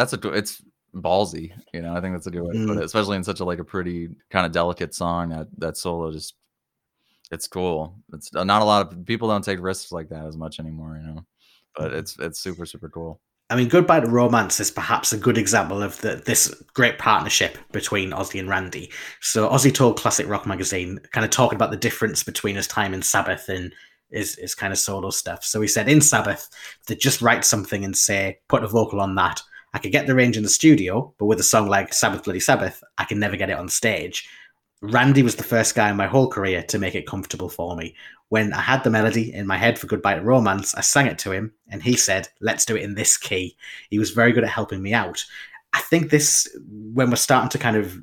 ballsy, you know. I think that's a good way to put it, especially in such a pretty kind of delicate song. That solo just, it's cool. It's not a lot of people don't take risks like that as much anymore, you know. But it's super cool. I mean, Goodbye to Romance is perhaps a good example of this great partnership between Ozzy and Randy. So Ozzy told Classic Rock Magazine, kind of talking about the difference between his time in Sabbath and his kind of solo stuff. So he said, in Sabbath, they just write something and say, put a vocal on that. I could get the range in the studio, but with a song like Sabbath Bloody Sabbath, I can never get it on stage. Randy was the first guy in my whole career to make it comfortable for me. When I had the melody in my head for Goodbye to Romance, I sang it to him, and he said, let's do it in this key. He was very good at helping me out. I think this, when we're starting to kind of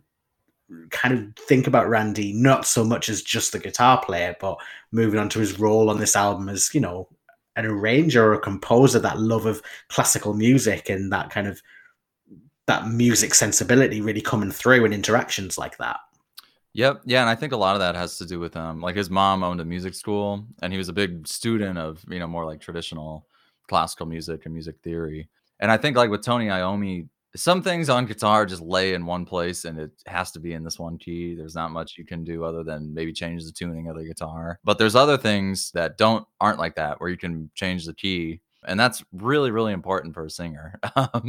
think about Randy, not so much as just the guitar player, but moving on to his role on this album as, you know, an arranger or a composer, that love of classical music and that kind of that music sensibility really coming through in interactions like that. Yep. Yeah. And I think a lot of that has to do with like his mom owned a music school, and he was a big student of, you know, more like traditional classical music and music theory. And I think like with Tony Iommi, some things on guitar just lay in one place, and it has to be in this one key. There's not much you can do other than maybe change the tuning of the guitar. But there's other things that aren't like that, where you can change the key. And that's really, really important for a singer.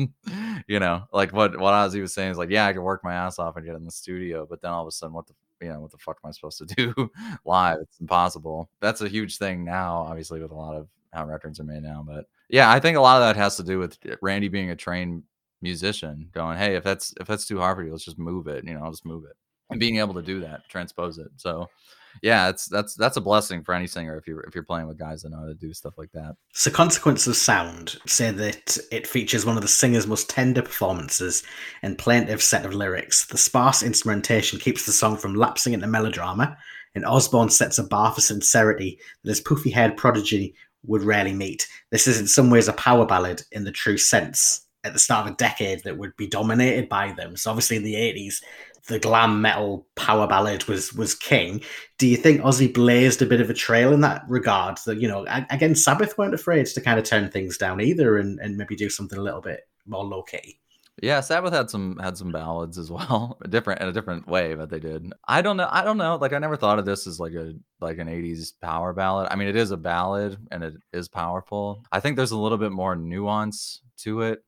You know, like what Ozzy was saying is like, yeah, I can work my ass off and get in the studio, but then all of a sudden, what the fuck am I supposed to do live? It's impossible. That's a huge thing now, obviously, with a lot of how records are made now. But yeah, I think a lot of that has to do with Randy being a trained musician, going, hey, if that's too hard for you, let's just move it. You know, I'll just move it, and being able to do that, transpose it. So yeah, that's a blessing for any singer if you're playing with guys that know how to do stuff like that. So Consequence of Sound say that it features one of the singer's most tender performances and plaintive set of lyrics. The sparse instrumentation keeps the song from lapsing into melodrama, and Osbourne sets a bar for sincerity that his poofy-haired prodigy would rarely meet. This is in some ways a power ballad in the true sense at the start of a decade that would be dominated by them. So obviously in the 80s, the glam metal power ballad was king. Do you think Ozzy blazed a bit of a trail in that regard? That, you know, again, Sabbath weren't afraid to kind of turn things down either, and maybe do something a little bit more low key. Yeah, Sabbath had some ballads as well, in a different way, but they did. I don't know. Like I never thought of this as like an 80s power ballad. I mean, it is a ballad and it is powerful. I think there's a little bit more nuance to it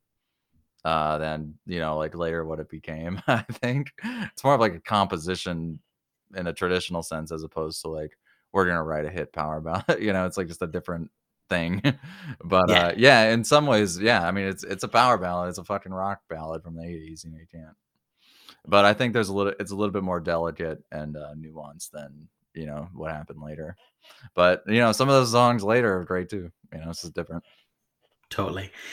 than, you know, like later what it became. I think it's more of like a composition in a traditional sense, as opposed to like we're gonna write a hit power ballad. You know, it's like just a different thing. But yeah, in some ways, yeah, I mean, it's a power ballad. It's a fucking rock ballad from the 80s. You know, you can't. But I think it's a little bit more delicate and nuanced than, you know, what happened later. But, you know, some of those songs later are great too. You know, it's just different. Totally.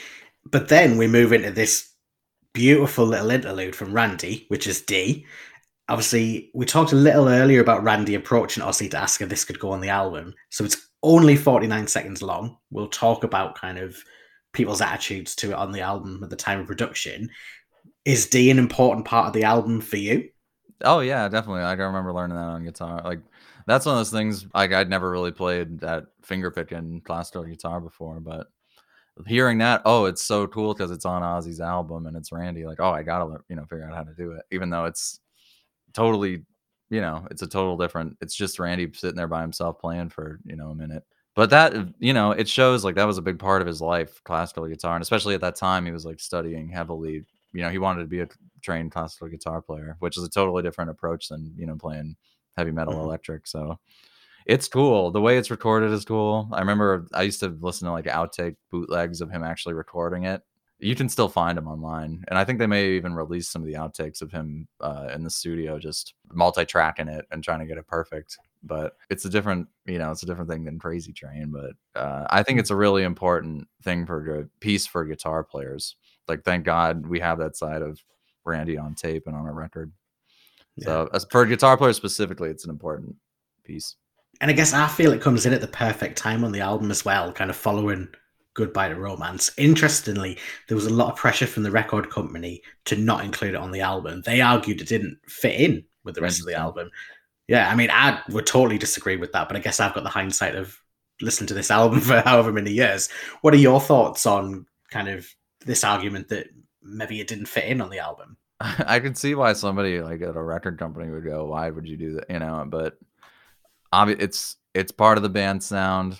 But then we move into this beautiful little interlude from Randy, which is D. Obviously, we talked a little earlier about Randy approaching Ozzy to ask if this could go on the album. So it's only 49 seconds long. We'll talk about kind of people's attitudes to it on the album at the time of production. Is D an important part of the album for you? Oh yeah, definitely. I can remember learning that on guitar. Like that's one of those things. Like I'd never really played that finger picking classical guitar before, but hearing that, oh, it's so cool because it's on Ozzy's album and it's Randy. Like, oh, I gotta figure out how to do it, even though it's totally, it's a total different. It's just Randy sitting there by himself playing for a minute. But that it shows like that was a big part of his life, classical guitar, and especially at that time he was like studying heavily. He wanted to be a trained classical guitar player, which is a totally different approach than playing heavy metal electric. So it's cool. The way it's recorded is cool. I remember I used to listen to like outtake bootlegs of him actually recording it. You can still find them online, and I think they may even release some of the outtakes of him in the studio, just multi-tracking it and trying to get it perfect. But it's a different, it's a different thing than Crazy Train. But I think it's a really important thing for a piece for guitar players. Like, thank God we have that side of Randy on tape and on a record. Yeah. So as for guitar players specifically, it's an important piece. And I guess I feel it comes in at the perfect time on the album as well, kind of following Goodbye to Romance. Interestingly, there was a lot of pressure from the record company to not include it on the album. They argued it didn't fit in with the rest of the album. Yeah, I mean, I would totally disagree with that, but I guess I've got the hindsight of listening to this album for however many years. What are your thoughts on kind of this argument that maybe it didn't fit in on the album? I can see why somebody like at a record company would go, why would you do that? But it's part of the band sound.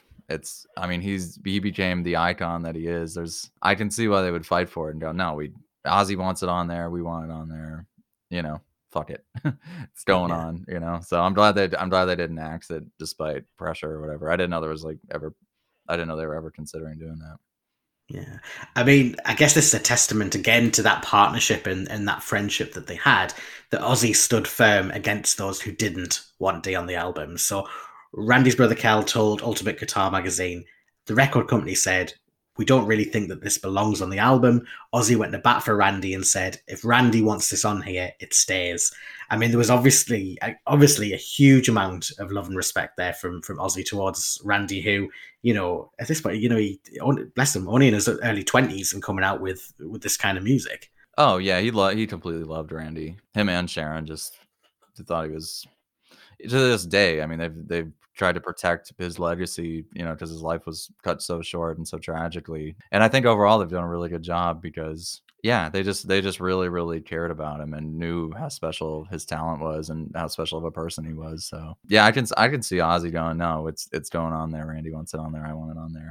He became the icon that he is. I can see why they would fight for it and go, no, Ozzy wants it on there, we want it on there, fuck it. It's going on, So I'm glad they didn't axe it despite pressure or whatever. I didn't know they were ever considering doing that. Yeah. I mean, I guess this is a testament again to that partnership and that friendship that they had, that Ozzy stood firm against those who didn't want D on the album. So Randy's brother Cal told Ultimate Guitar magazine, the record company said, we don't really think that this belongs on the album. Ozzy went to bat for Randy and said, if Randy wants this on here, it stays. I mean, there was obviously a huge amount of love and respect there from Ozzy towards Randy, who, at this point, he, bless him, only in his early 20s and coming out with this kind of music. Oh, yeah, he completely loved Randy. Him and Sharon just thought he was, to this day, I mean, they've tried to protect his legacy, because his life was cut so short and so tragically. And I think overall they've done a really good job because, yeah, they just really, really cared about him and knew how special his talent was and how special of a person he was. So yeah, I can see Ozzy going, no, it's going on there. Randy wants it on there. I want it on there.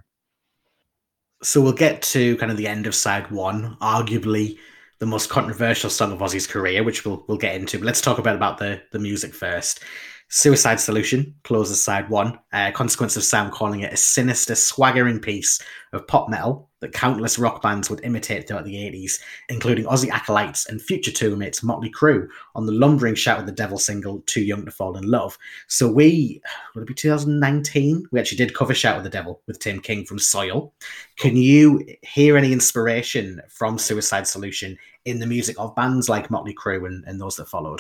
So we'll get to kind of the end of side one, arguably the most controversial song of Ozzy's career, which we'll get into. But let's talk about the music first. Suicide Solution closes side one. Consequence of Sound calling it a sinister, swaggering piece of pop metal that countless rock bands would imitate throughout the 80s, including Ozzy acolytes and future tour mates Motley Crue on the lumbering Shout at the Devil single Too Young to Fall in Love. So would it be 2019? We actually did cover Shout at the Devil with Tim King from Soil. Can you hear any inspiration from Suicide Solution in the music of bands like Motley Crue and those that followed?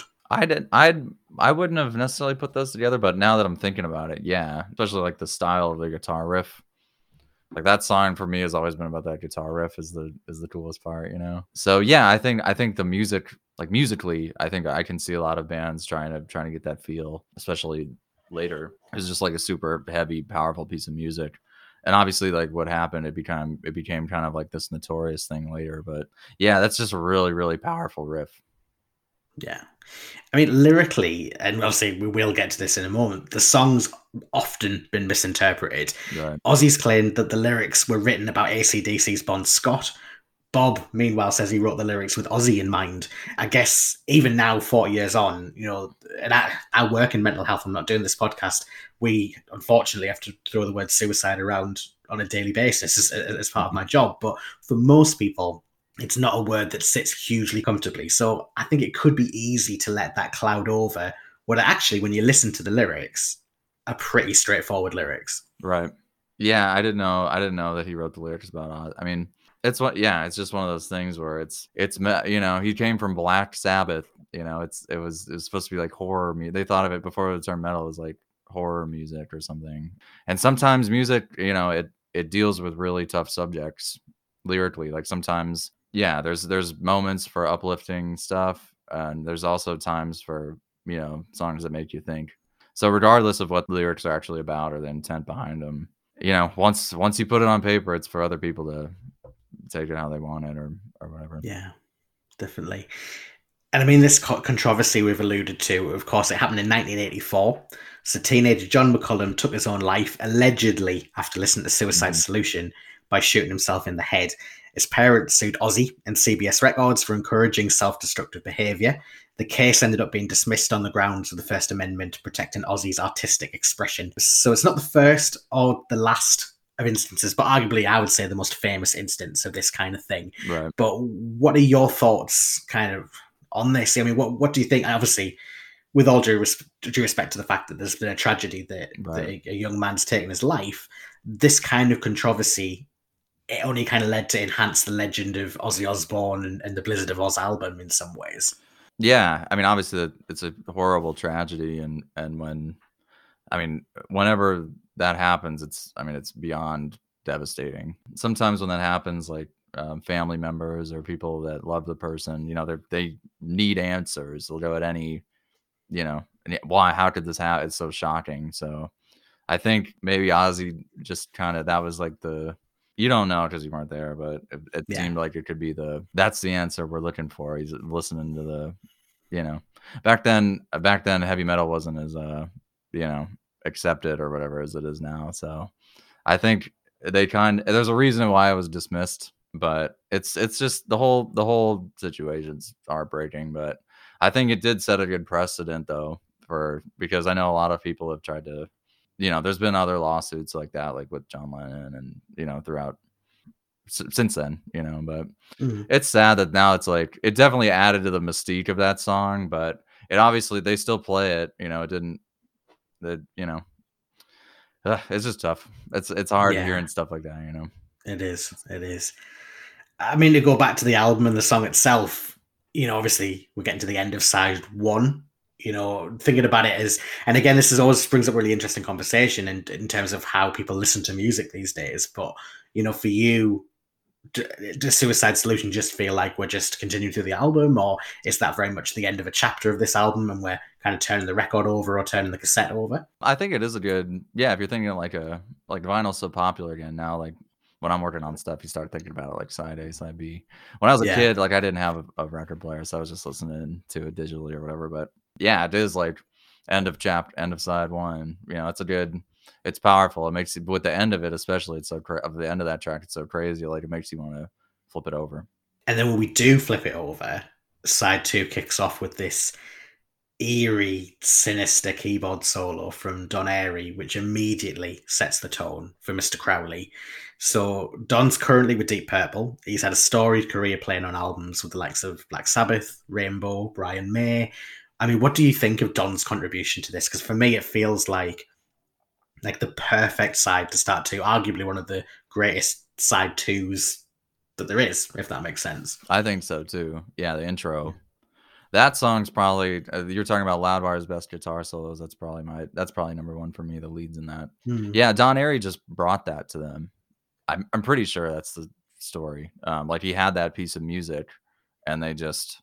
I wouldn't have necessarily put those together, but now that I'm thinking about it, yeah, especially like the style of the guitar riff, like that song for me has always been about that guitar riff is the coolest part, So yeah, I think the music, like musically, I think I can see a lot of bands trying to get that feel, especially later. It's just like a super heavy, powerful piece of music. And obviously, like what happened, it became kind of like this notorious thing later. But yeah, that's just a really, really powerful riff. Yeah. I mean, lyrically, and obviously we will get to this in a moment, the song's often been misinterpreted. Right. Ozzy's claimed that the lyrics were written about AC/DC's Bon Scott. Bob, meanwhile, says he wrote the lyrics with Ozzy in mind. I guess even now, 40 years on, and I work in mental health, I'm not doing this podcast, we unfortunately have to throw the word suicide around on a daily basis as part of my job. But for most people, it's not a word that sits hugely comfortably. So I think it could be easy to let that cloud over what actually, when you listen to the lyrics, are pretty straightforward lyrics. Right. Yeah, I didn't know that he wrote the lyrics about Oz. I mean, It's just one of those things where he came from Black Sabbath. It was supposed to be like horror music. They thought of it before the term metal as like horror music or something. And sometimes music, it deals with really tough subjects lyrically. Like sometimes, there's moments for uplifting stuff, and there's also times for songs that make you think. So regardless of what the lyrics are actually about or the intent behind them, once you put it on paper, it's for other people to take it how they want it or whatever. Yeah, definitely. And I mean, this controversy we've alluded to, of course, it happened in 1984. So teenager John McCullum took his own life, allegedly after listening to Suicide Solution, by shooting himself in the head. His parents sued Ozzy and CBS Records for encouraging self-destructive behaviour. The case ended up being dismissed on the grounds of the First Amendment protecting Ozzy's artistic expression. So it's not the first or the last of instances, but arguably I would say the most famous instance of this kind of thing. Right. But what are your thoughts kind of on this? I mean, what do you think? Obviously, with all due respect to the fact that there's been a tragedy that a young man's taken his life, this kind of controversy, it only kind of led to enhance the legend of Ozzy Osbourne and the Blizzard of Oz album in some ways. Yeah, I mean, obviously it's a horrible tragedy, and whenever that happens, it's beyond devastating. Sometimes when that happens, like family members or people that love the person, they need answers. They'll go at any, why? How could this happen? It's so shocking. So I think maybe Ozzy just kind of, that was like you don't know because you weren't there, but it seemed like it could be that's the answer we're looking for. He's listening to back then heavy metal wasn't as accepted or whatever as it is now. So I think there's a reason why it was dismissed, but it's just the whole situation's heartbreaking. But I think it did set a good precedent though, because I know a lot of people have tried to, there's been other lawsuits like that, like with John Lennon and, throughout since then, but it's sad that now it's like, it definitely added to the mystique of that song, but it obviously, they still play it, it didn't, it's just tough. It's hard hearing stuff like that, It is. I mean, to go back to the album and the song itself, obviously we're getting to the end of side one, thinking about it as, and again, this always brings up really interesting conversation in terms of how people listen to music these days. But, for you, does Suicide Solution just feel like we're just continuing through the album, or is that very much the end of a chapter of this album and we're kind of turning the record over or turning the cassette over? I think it is a good, if you're thinking like vinyl's so popular again now, like when I'm working on stuff, you start thinking about it like side A, side B. When I was a kid, like I didn't have a record player, so I was just listening to it digitally or whatever. But yeah, it is like end of side one. It's powerful. It makes you, with the end of it, especially, it's so the end of that track, it's so crazy. Like it makes you want to flip it over. And then when we do flip it over, side two kicks off with this eerie, sinister keyboard solo from Don Airey, which immediately sets the tone for Mr. Crowley. So Don's currently with Deep Purple. He's had a storied career playing on albums with the likes of Black Sabbath, Rainbow, Brian May. I mean, what do you think of Don's contribution to this? Because for me, it feels like the perfect side to start to, arguably one of the greatest side twos that there is, if that makes sense. I think so too. Yeah, the intro. That song's probably, you're talking about Loudwire's best guitar solos. That's probably number one for me, the leads in that. Yeah, Don Airey just brought that to them. I'm pretty sure that's the story. Like he had that piece of music and they just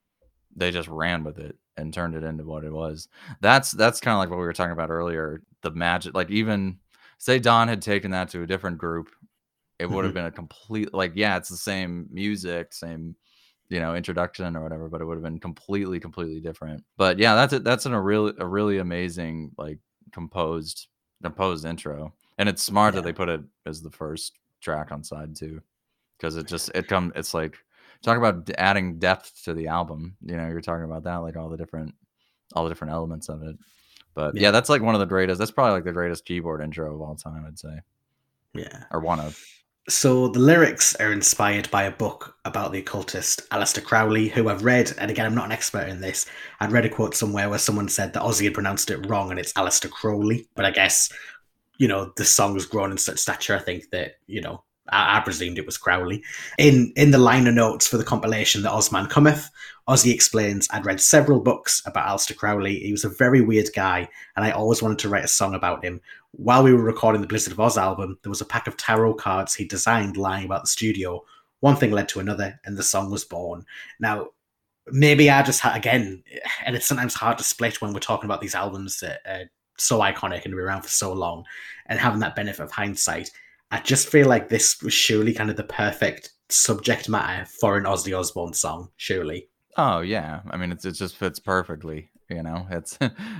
ran with it and turned it into what it was. That's kind of like what we were talking about earlier, the magic. Like even say Don had taken that to a different group, it would have been a complete, it's the same music, same introduction or whatever, but it would have been completely different. But yeah, that's a really amazing composed intro, and it's smart that they put it as the first track on side two, because it's like, talk about adding depth to the album. You're talking about that, like all the different elements of it. But yeah, that's like one of the greatest. That's probably like the greatest keyboard intro of all time, I'd say. Yeah, or one of. So the lyrics are inspired by a book about the occultist Aleister Crowley, who I've read, and again, I'm not an expert in this. I'd read a quote somewhere where someone said that Ozzy had pronounced it wrong and it's Aleister Crowley. But I guess, the song's grown in such stature, I think that, I presumed it was Crowley. In the liner notes for the compilation The Ozman Cometh, Ozzy explains, I'd read several books about Aleister Crowley. He was a very weird guy, and I always wanted to write a song about him. While we were recording the Blizzard of Oz album, there was a pack of tarot cards he designed lying about the studio. One thing led to another, and the song was born. Now, maybe I just again, and it's sometimes hard to split when we're talking about these albums that are so iconic and been around for so long, and having that benefit of hindsight. I just feel like this was surely kind of the perfect subject matter for an Ozzy Osbourne song, surely. Oh yeah, I mean it just fits perfectly. It's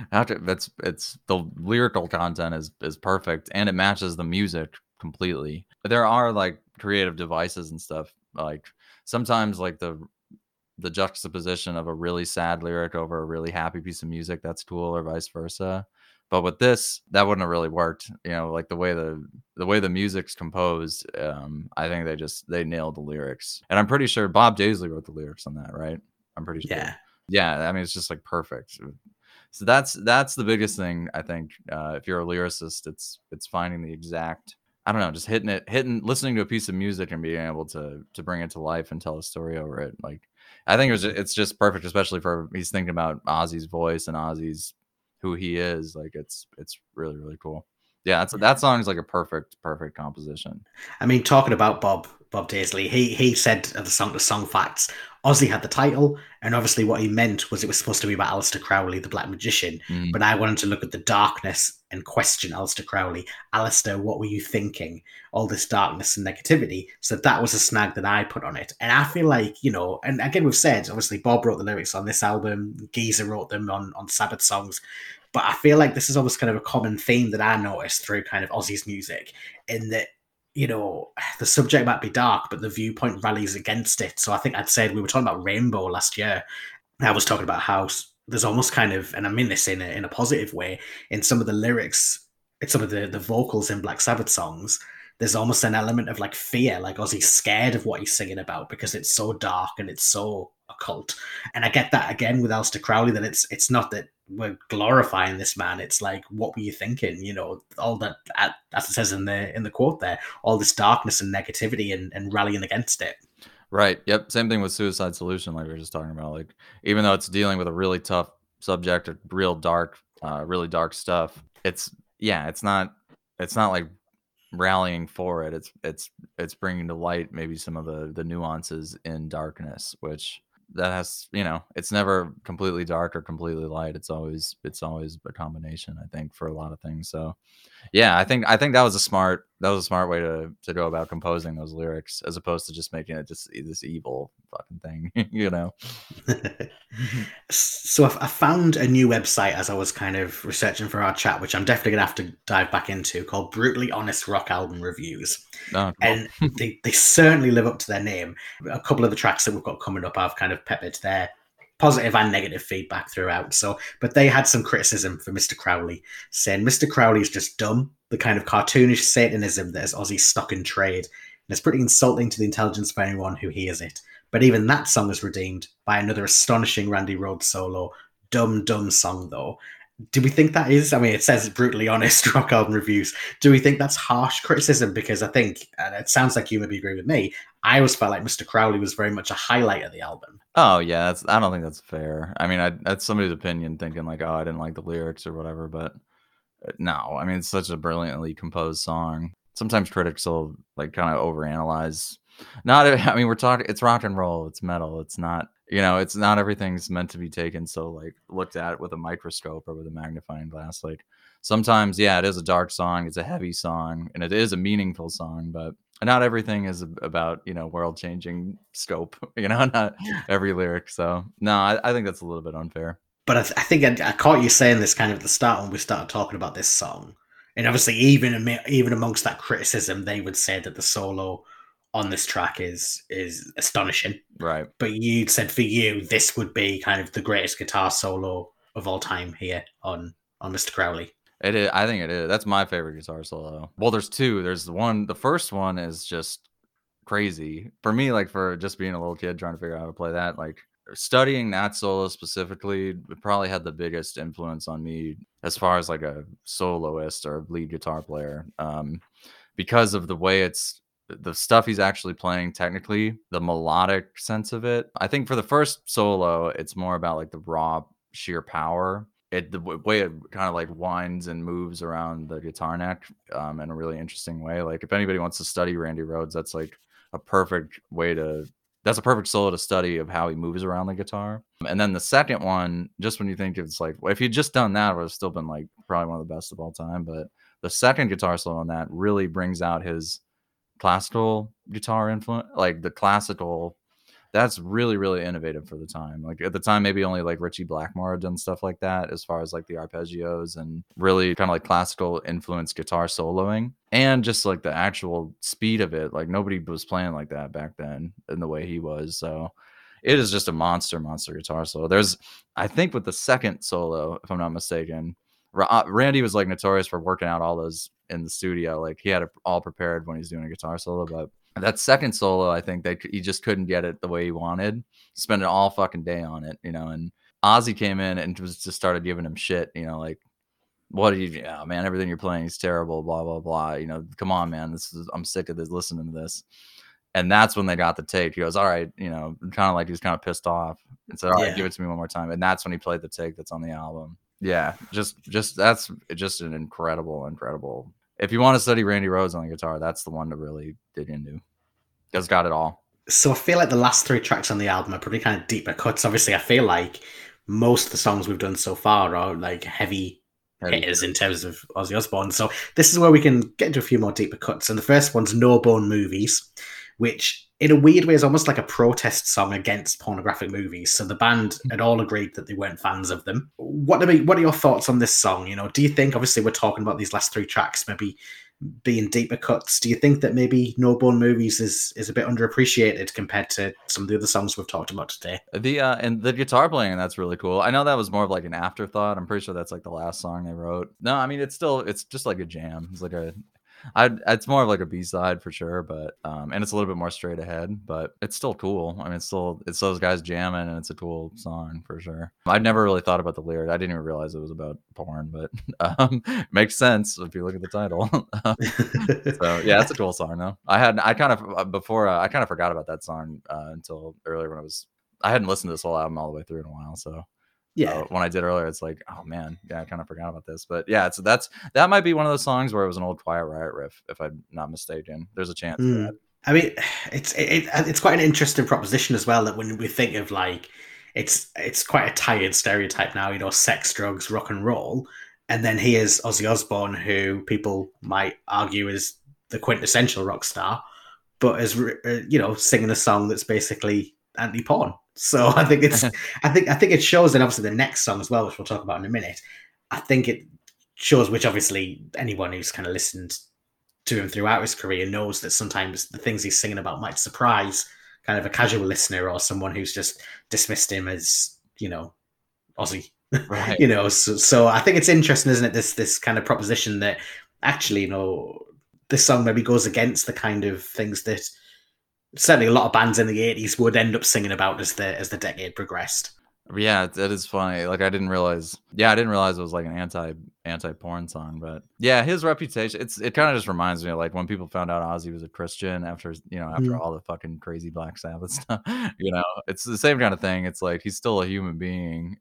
it's the lyrical content is perfect, and it matches the music completely. There are like creative devices and stuff, like sometimes like the juxtaposition of a really sad lyric over a really happy piece of music, that's cool, or vice versa. But with this, that wouldn't have really worked. Like the way the music's composed, I think they nailed the lyrics, and I'm pretty sure Bob Daisley wrote the lyrics on that, right? I'm pretty sure. Yeah. I mean, it's just like perfect. So that's the biggest thing, I think. If you're a lyricist, it's finding the exact, I don't know, just listening to a piece of music and being able to bring it to life and tell a story over it. Like, I think it's just perfect, especially for he's thinking about Ozzy's voice and Ozzy's who he is. Like, it's really, really cool. Yeah, that song is like a perfect composition. I mean, talking about Bob Daisley, he said at the song facts, Ozzy had the title, and obviously what he meant was it was supposed to be about Aleister Crowley, the Black Magician. But I wanted to look at the darkness and question Aleister Crowley. Aleister, what were you thinking? All this darkness and negativity. So that was a snag that I put on it. And I feel like, and again, we've said, obviously Bob wrote the lyrics on this album, Geezer wrote them on Sabbath songs. But I feel like this is almost kind of a common theme that I noticed through kind of Ozzy's music, in that, the subject might be dark, but the viewpoint rallies against it. So I think I'd said, we were talking about Rainbow last year. I was talking about how there's almost kind of, and I mean this in a positive way, in some of the lyrics, in some of the vocals in Black Sabbath songs, there's almost an element of like fear, like Ozzy's scared of what he's singing about because it's so dark and it's so occult. And I get that again with Aleister Crowley, that it's not that we're glorifying this man. It's like, what were you thinking? All that, as it says in the quote there, all this darkness and negativity and rallying against it. Right. Yep. Same thing with Suicide Solution, like we were just talking about. Like, even though it's dealing with a really tough subject, or really dark stuff, it's not like rallying for it. It's bringing to light maybe some of the nuances in darkness, which that has, it's never completely dark or completely light. It's always a combination, I think, for a lot of things. So yeah, I think that was a smart way to go about composing those lyrics, as opposed to just making it just this evil fucking thing. So I found a new website as I was kind of researching for our chat, which I'm definitely gonna have to dive back into, called Brutally Honest Rock Album Reviews. Oh, cool. And they certainly live up to their name. A couple of the tracks that we've got coming up, I've kind of peppered their positive and negative feedback throughout. So, but they had some criticism for Mr. Crowley, saying Mr. Crowley is just dumb, the kind of cartoonish Satanism that is Ozzy's stock in trade, and it's pretty insulting to the intelligence of anyone who hears it. But even that song is redeemed by another astonishing Randy Rhoads solo. Dumb song, though. Do we think that is? I mean, it says Brutally Honest Rock Album Reviews. Do we think that's harsh criticism? Because I think, and it sounds like you maybe agree with me, I always felt like Mr. Crowley was very much a highlight of the album. Oh, yeah. I don't think that's fair. I mean, that's somebody's opinion, thinking like, oh, I didn't like the lyrics or whatever. But no, I mean, it's such a brilliantly composed song. Sometimes critics will like kind of overanalyze. I mean, it's rock and roll, it's metal. It's not, it's not everything's meant to be taken so like looked at with a microscope or with a magnifying glass. Like, sometimes, yeah, it is a dark song, it's a heavy song, and it is a meaningful song, but not everything is about, world changing scope, not every lyric. So no, I think that's a little bit unfair. But I think I caught you saying this kind of at the start when we started talking about this song. And obviously, even amongst that criticism, they would say that the solo on this track is astonishing. Right. But you said for you, this would be kind of the greatest guitar solo of all time here on Mr. Crowley. It is. I think it is. That's my favorite guitar solo. Well, there's two. There's one. The first one is just crazy for me. Like, for just being a little kid trying to figure out how to play that, like studying that solo specifically, it probably had the biggest influence on me as far as like a soloist or lead guitar player, because of the way it's the stuff he's actually playing technically, the melodic sense of it. I think for the first solo, it's more about like the raw sheer power. The way it kind of like winds and moves around the guitar neck in a really interesting way. Like if anybody wants to study Randy Rhoads, that's like a perfect that's a perfect solo to study of how he moves around the guitar. And then the second one, just when you think it's like, well, if you'd just done that, it would have still been like probably one of the best of all time. But the second guitar solo on that really brings out his classical guitar influence, like the classical. That's really, really innovative for the time. Like at the time, maybe only like Richie Blackmore had done stuff like that as far as like the arpeggios and really kind of like classical influenced guitar soloing and just like the actual speed of it. Like nobody was playing like that back then in the way he was. So it is just a monster guitar solo. I think with the second solo, if I'm not mistaken, Randy was like notorious for working out all those in the studio. Like he had it all prepared when he's doing a guitar solo, but that second solo, I think he just couldn't get it the way he wanted. Spending all fucking day on it, and Ozzy came in and just started giving him shit, like, what are you, man, everything you're playing is terrible, blah, blah, blah. Come on, man, I'm sick of this, listening to this. And that's when they got the take. He goes, all right, kind of like he was kind of pissed off and said, all right, give it to me one more time. And that's when he played the take that's on the album. Yeah, just that's just an incredible. If you want to study Randy Rhoads on the guitar, that's the one to really dig into. It's got it all. So I feel like the last 3 tracks on the album are pretty kind of deeper cuts. Obviously, I feel like most of the songs we've done so far are like heavy hitters in terms of Ozzy Osbourne. So this is where we can get into a few more deeper cuts. And the first one's No Bone Movies, which in a weird way is almost like a protest song against pornographic movies. So the band had all agreed that they weren't fans of them. What are your thoughts on this song? Do you think, obviously we're talking about these last 3 tracks maybe being deeper cuts, do you think that maybe No Bone Movies is a bit underappreciated compared to some of the other songs we've talked about today? And the guitar playing, that's really cool. I know that was more of like an afterthought. I'm pretty sure that's like the last song they wrote. No, I mean it's just like a jam. It's like it's more of like a B-side for sure, but and it's a little bit more straight ahead, but it's still cool. I mean, it's those guys jamming, and it's a cool song for sure. I'd never really thought about the lyric. I didn't even realize it was about porn, but makes sense if you look at the title. So yeah, it's a cool song though. I kind of forgot about that song until earlier when I hadn't listened to this whole album all the way through in a while, so. Yeah, when I did earlier, it's like, oh man, yeah, I kind of forgot about this. But yeah, that might be one of those songs where it was an old Quiet Riot riff, if I'm not mistaken. There's a chance. For that. I mean, it's quite an interesting proposition as well. That when we think of like, it's quite a tired stereotype now, sex, drugs, rock and roll, and then here's Ozzy Osbourne, who people might argue is the quintessential rock star, but is singing a song that's basically anti-porn. So I think I think it shows, and obviously the next song as well, which we'll talk about in a minute. I think it shows, which obviously anyone who's kind of listened to him throughout his career knows that sometimes the things he's singing about might surprise kind of a casual listener or someone who's just dismissed him as Ozzy. Right. So I think it's interesting, isn't it? This kind of proposition that actually this song maybe goes against the kind of things that certainly a lot of bands in the 80s would end up singing about as the decade progressed. Yeah, that is funny. Like I didn't realize it was like an anti-porn song, but yeah, his reputation, it kind of just reminds me of like when people found out Ozzy was a Christian after all the fucking crazy Black Sabbath stuff. It's the same kind of thing. It's like he's still a human being,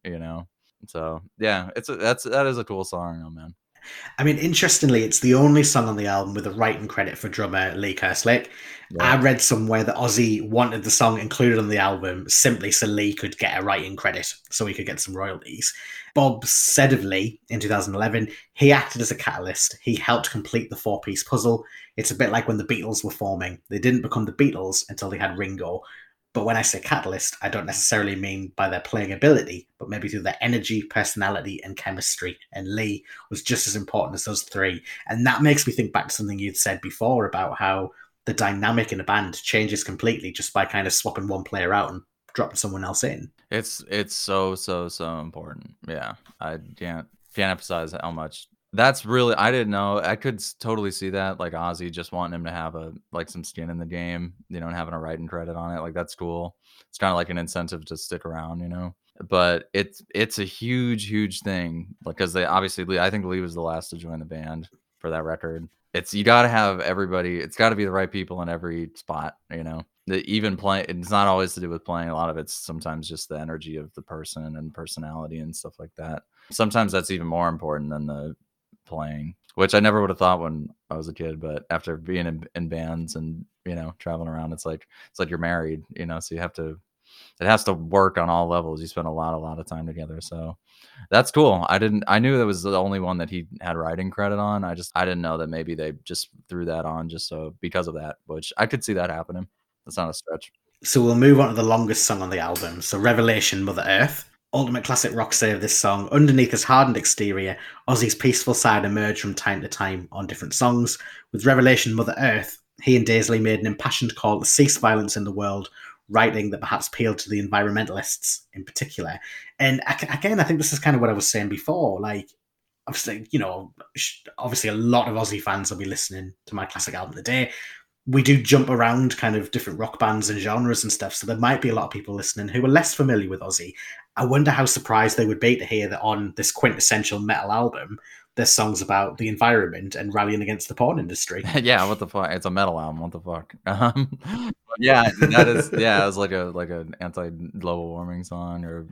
So yeah, that is a cool song, though, man. I mean, interestingly, it's the only song on the album with a writing credit for drummer Lee Kerslake. Yeah. I read somewhere that Ozzy wanted the song included on the album simply so Lee could get a writing credit, so he could get some royalties. Bob said of Lee in 2011, he acted as a catalyst. He helped complete the 4-piece puzzle. It's a bit like when the Beatles were forming. They didn't become the Beatles until they had Ringo. But when I say catalyst, I don't necessarily mean by their playing ability, but maybe through their energy, personality, and chemistry. And Lee was just as important as those 3. And that makes me think back to something you'd said before about how the dynamic in a band changes completely just by kind of swapping one player out and dropping someone else in. It's so important. Yeah, I can't emphasize how much. That's really, I didn't know. I could totally see that, like Ozzy just wanting him to have some skin in the game, and having a writing credit on it. Like that's cool. It's kind of like an incentive to stick around, But it's a huge thing, because they obviously, I think Lee was the last to join the band for that record. it's, you got to have everybody. It's got to be the right people in every spot. Even playing, it's not always to do with playing. A lot of it's sometimes just the energy of the person and personality and stuff like that. Sometimes that's even more important than the playing, which I never would have thought when I was a kid. But after being in bands and traveling around, it's like you're married. So you have to. It has to work on all levels. You spend a lot of time together. So that's cool. I knew that was the only one that he had writing credit on. I didn't know that maybe they just threw that on just so because of that, which I could see that happening. That's not a stretch. So we'll move on to the longest song on the album. So Revelation, Mother Earth. Ultimate classic rock save this song. Underneath his hardened exterior, Ozzy's peaceful side emerged from time to time on different songs. With Revelation, Mother Earth, he and Daisley made an impassioned call to cease violence in the world, writing that perhaps appealed to the environmentalists in particular. And again, I think this is kind of what I was saying before. Like, obviously, obviously a lot of Ozzy fans will be listening to My Classic Album today. We do jump around kind of different rock bands and genres and stuff, so there might be a lot of people listening who are less familiar with Ozzy. I wonder how surprised they would be to hear that on this quintessential metal album, there's songs about the environment and rallying against the porn industry. Yeah, what the fuck? It's a metal album. What the fuck? Yeah, that is. Yeah, it's like an anti-global warming song, or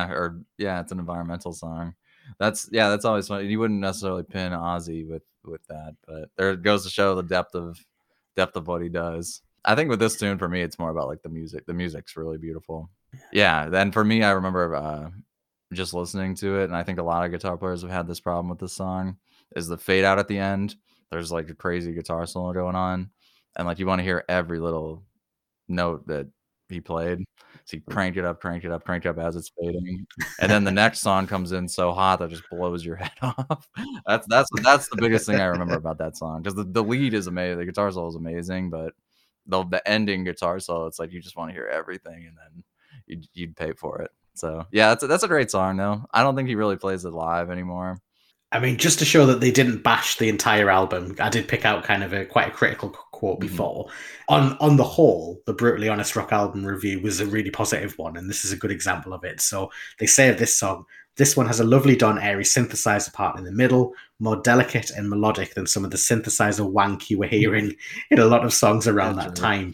it's an environmental song. That's always fun. You wouldn't necessarily pin Ozzy with that, but there it goes to show the depth of what he does. I think with this tune, for me, it's more about like the music. The music's really beautiful. Yeah, then for me, I remember just listening to it, and I think a lot of guitar players have had this problem with this song, is the fade out at the end. There's like a crazy guitar solo going on, and like you want to hear every little note that he played. So he cranked it up as it's fading, and then the next song comes in so hot that just blows your head off. That's the biggest thing I remember about that song, because the lead is amazing, the guitar solo is amazing, but the ending guitar solo, it's like you just want to hear everything, and then you'd pay for it. So yeah, that's a great song though. I don't think he really plays it live anymore. I mean, just to show that they didn't bash the entire album, I did pick out kind of quite a critical quote before. On the whole, the Brutally Honest Rock album review was a really positive one, and this is a good example of it. So they say of this song, this one has a lovely Don Airy synthesizer part in the middle, more delicate and melodic than some of the synthesizer wank you were hearing in a lot of songs around that time.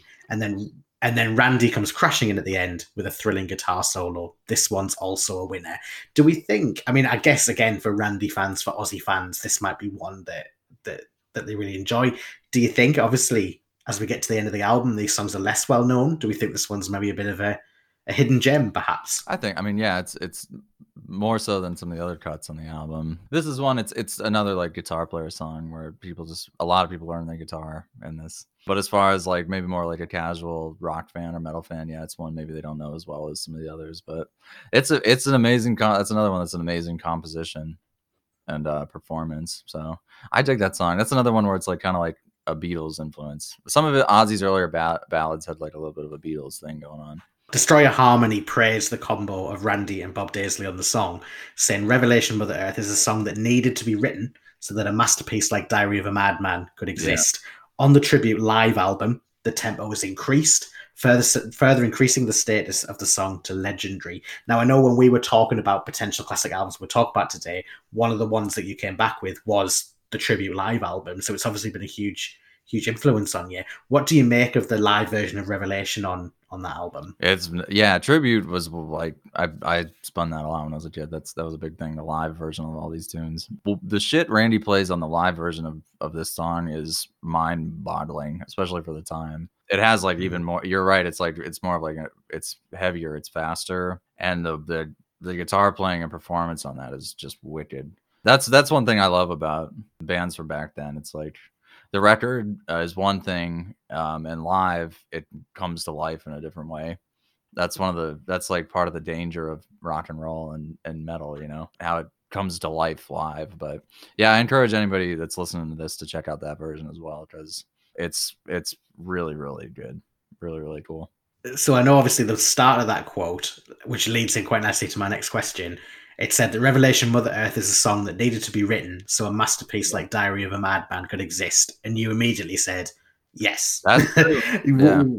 And then Randy comes crashing in at the end with a thrilling guitar solo. This one's also a winner. Do we think, I mean, I guess, again, for Randy fans, for Ozzy fans, this might be one that they really enjoy. Do you think, obviously, as we get to the end of the album, these songs are less well known? Do we think this one's maybe a bit of a hidden gem, perhaps? I think, it's more so than some of the other cuts on the album. This is one, it's another like guitar player song where a lot of people learn the guitar in this. But as far as like maybe more like a casual rock fan or metal fan, yeah, it's one maybe they don't know as well as some of the others. But it's an amazing. That's another one that's an amazing composition and performance. So I dig that song. That's another one where it's like kind of like a Beatles influence. Some of it, Ozzy's earlier ballads had like a little bit of a Beatles thing going on. Destroyer Harmony praised the combo of Randy and Bob Daisley on the song, saying Revelation Mother Earth is a song that needed to be written so that a masterpiece like Diary of a Madman could exist. Yeah. On the Tribute live album, the tempo was increased, further increasing the status of the song to legendary. Now, I know when we were talking about potential classic albums we'll talk about today, one of the ones that you came back with was the Tribute live album, so it's obviously been a huge influence on you. What do you make of the live version of Revelation on that album? Tribute was like I spun that a lot when I was a kid. That was a big thing, the live version of all these tunes. Well, the shit Randy plays on the live version of this song is mind-boggling, especially for the time. It has like even more. You're right. It's like it's more of like it's heavier, it's faster, and the guitar playing and performance on that is just wicked. That's one thing I love about bands from back then. It's like, the record is one thing, and live it comes to life in a different way. That's like part of the danger of rock and roll and metal, how it comes to life live. But yeah, I encourage anybody that's listening to this to check out that version as well, because it's really, really good, really, really cool. So I know obviously the start of that quote, which leads in quite nicely to my next question. It said that Revelation Mother Earth is a song that needed to be written so a masterpiece like Diary of a Madman could exist. And you immediately said, yes. That's true. Yeah.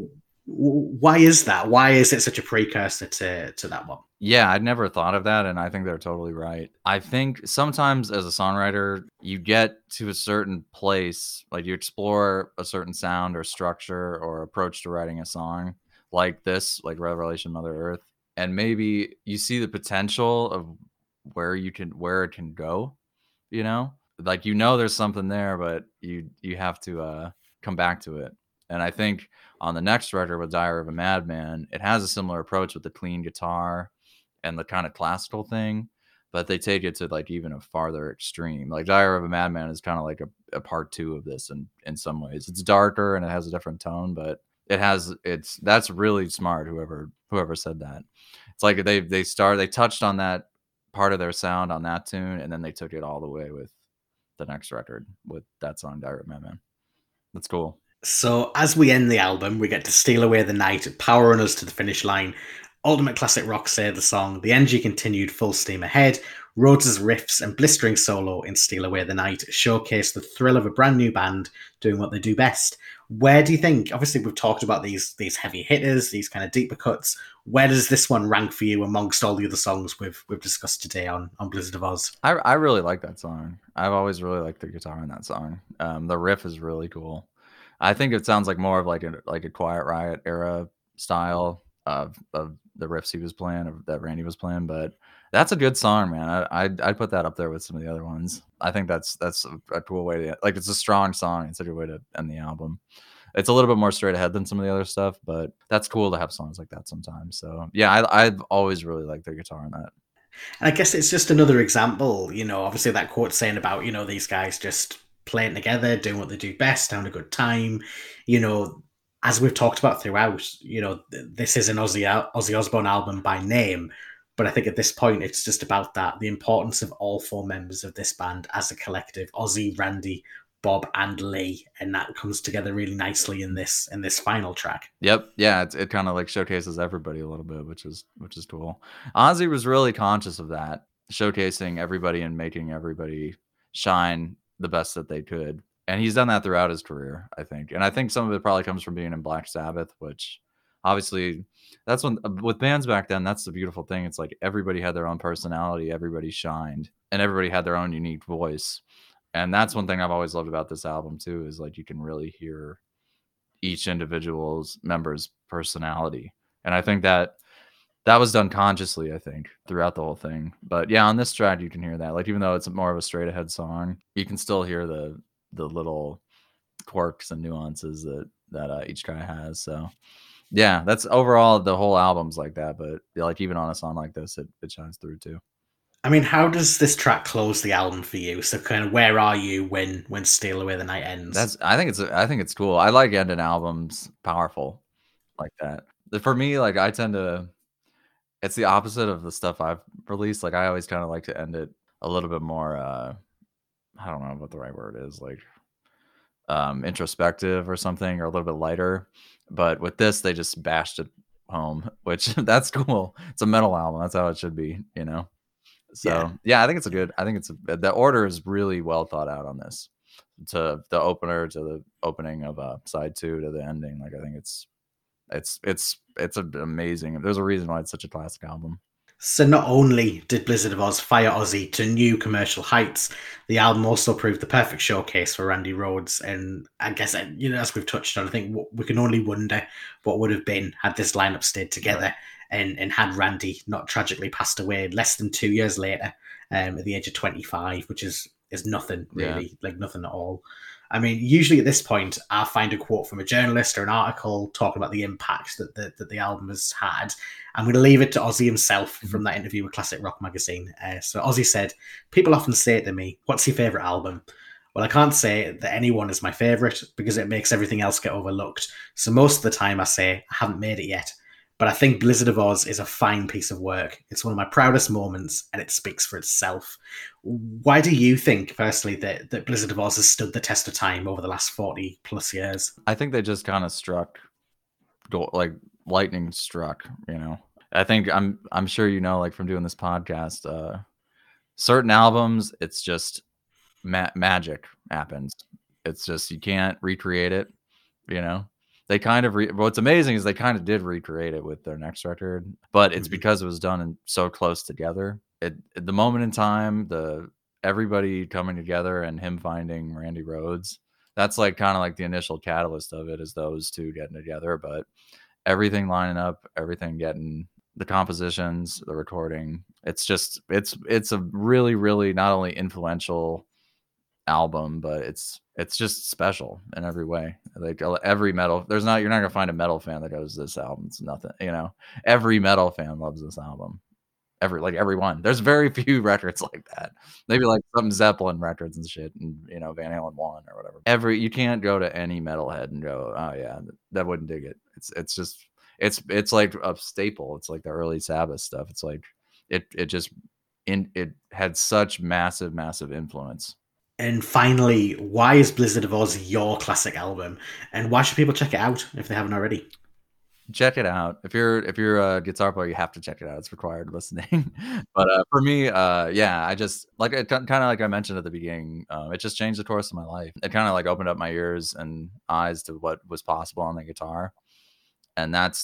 Why is that? Why is it such a precursor to that one? Yeah, I'd never thought of that, and I think they're totally right. I think sometimes as a songwriter, you get to a certain place, like you explore a certain sound or structure or approach to writing a song like this, like Revelation Mother Earth, and maybe you see the potential of where it can go, you know? Like there's something there, but you have to come back to it. And I think on the next record with Diary of a Madman, it has a similar approach with the clean guitar and the kind of classical thing, but they take it to like even a farther extreme. Like Diary of a Madman is kind of like a part two of this in some ways. It's darker and it has a different tone, but that's really smart. Whoever said that. It's like they touched on that part of their sound on that tune, and then they took it all the way with the next record with that song Diary of a Madman. That's cool. So as we end the album, we get to Steal Away the Night, powering us to the finish line. Ultimate classic rock saved the song. The energy continued full steam ahead. Rhodes' riffs and blistering solo in Steal Away the Night showcase the thrill of a brand new band doing what they do best. Where do you think, obviously we've talked about these heavy hitters, these kind of deeper cuts, where does this one rank for you amongst all the other songs we've discussed today on Blizzard of Oz? I really like that song. I've always really liked the guitar in that song. The riff is really cool. I think it sounds like more of like a Quiet Riot era style of the riffs he was playing, that Randy was playing. But that's a good song, man. I'd put that up there with some of the other ones. I think that's a cool way to, like, it's a strong song. It's a good way to end the album. It's a little bit more straight ahead than some of the other stuff, but that's cool to have songs like that sometimes. So yeah, I've always really liked the guitar in that. And I guess it's just another example, obviously that quote saying about, these guys just playing together, doing what they do best, having a good time. As we've talked about throughout, this is an Ozzy Osbourne album by name, but I think at this point it's just about that, the importance of all four members of this band as a collective, Ozzy, Randy, Bob, and Lee, and that comes together really nicely in this final track. Yep, yeah, it kind of like showcases everybody a little bit, which is cool. Ozzy was really conscious of that, showcasing everybody and making everybody shine the best that they could. And he's done that throughout his career, I think. And I think some of it probably comes from being in Black Sabbath, which obviously that's when, with bands back then, that's the beautiful thing. It's like everybody had their own personality, everybody shined, and everybody had their own unique voice. And that's one thing I've always loved about this album too, is like you can really hear each individual's member's personality. And I think that was done consciously, I think, throughout the whole thing. But yeah, on this track, you can hear that. Like, even though it's more of a straight ahead song, you can still hear the little quirks and nuances that each guy has. So yeah, that's overall the whole album's like that. But like even on a song like this, it shines through too. I mean, how does this track close the album for you? So kind of where are you when Steal Away the Night ends? I think it's cool. I like ending albums powerful like that. For me, like I tend to, it's the opposite of the stuff I've released. Like I always kind of like to end it a little bit more I don't know what the right word is, like introspective or something, or a little bit lighter. But with this, they just bashed it home, which that's cool. It's a metal album. That's how it should be, So yeah, I think the order is really well thought out on this. To the opener, to the opening of side 2, to the ending. Like I think it's amazing. There's a reason why it's such a classic album. So not only did Blizzard of Oz fire Ozzy to new commercial heights, the album also proved the perfect showcase for Randy Rhoads. And I guess, as we've touched on, I think we can only wonder what would have been had this lineup stayed together and had Randy not tragically passed away less than 2 years later at the age of 25, which is nothing really, like nothing at all. I mean, usually at this point, I'll find a quote from a journalist or an article talking about the impact that the album has had. I'm going to leave it to Ozzy himself from that interview with Classic Rock Magazine. So Ozzy said, "People often say to me, what's your favourite album? Well, I can't say that any one is my favourite because it makes everything else get overlooked. So most of the time I say, I haven't made it yet. But I think Blizzard of Oz is a fine piece of work. It's one of my proudest moments, and it speaks for itself." Why do you think, personally, that Blizzard of Oz has stood the test of time over the last 40 plus years? I think they just kind of struck, like lightning struck. I think I'm sure like from doing this podcast, certain albums, it's just magic happens. It's just you can't recreate it. they kind of what's amazing is they kind of did recreate it with their next record, but it's because it was done so close together. The moment in time, everybody coming together and him finding Randy Rhoads, that's like kind of like the initial catalyst of it, is those two getting together. But everything lining up, everything getting the compositions, the recording, it's a really, really not only influential album, but it's just special in every way. Like every metal, you're not gonna find a metal fan that goes, this album's nothing, every metal fan loves this album. Everyone. There's very few records like that. Maybe like some Zeppelin records and shit, and Van Halen 1 or whatever. You can't go to any metalhead and go, oh yeah, that wouldn't dig it. It's like a staple. It's like the early Sabbath stuff. It's like it had such massive influence. And finally, why is Blizzard of Oz your classic album, and why should people check it out if they haven't already? Check it out. If you're a guitar player, you have to check it out. It's required listening. But for me, I just kind of like I mentioned at the beginning, it just changed the course of my life. It kind of like opened up my ears and eyes to what was possible on the guitar, and that's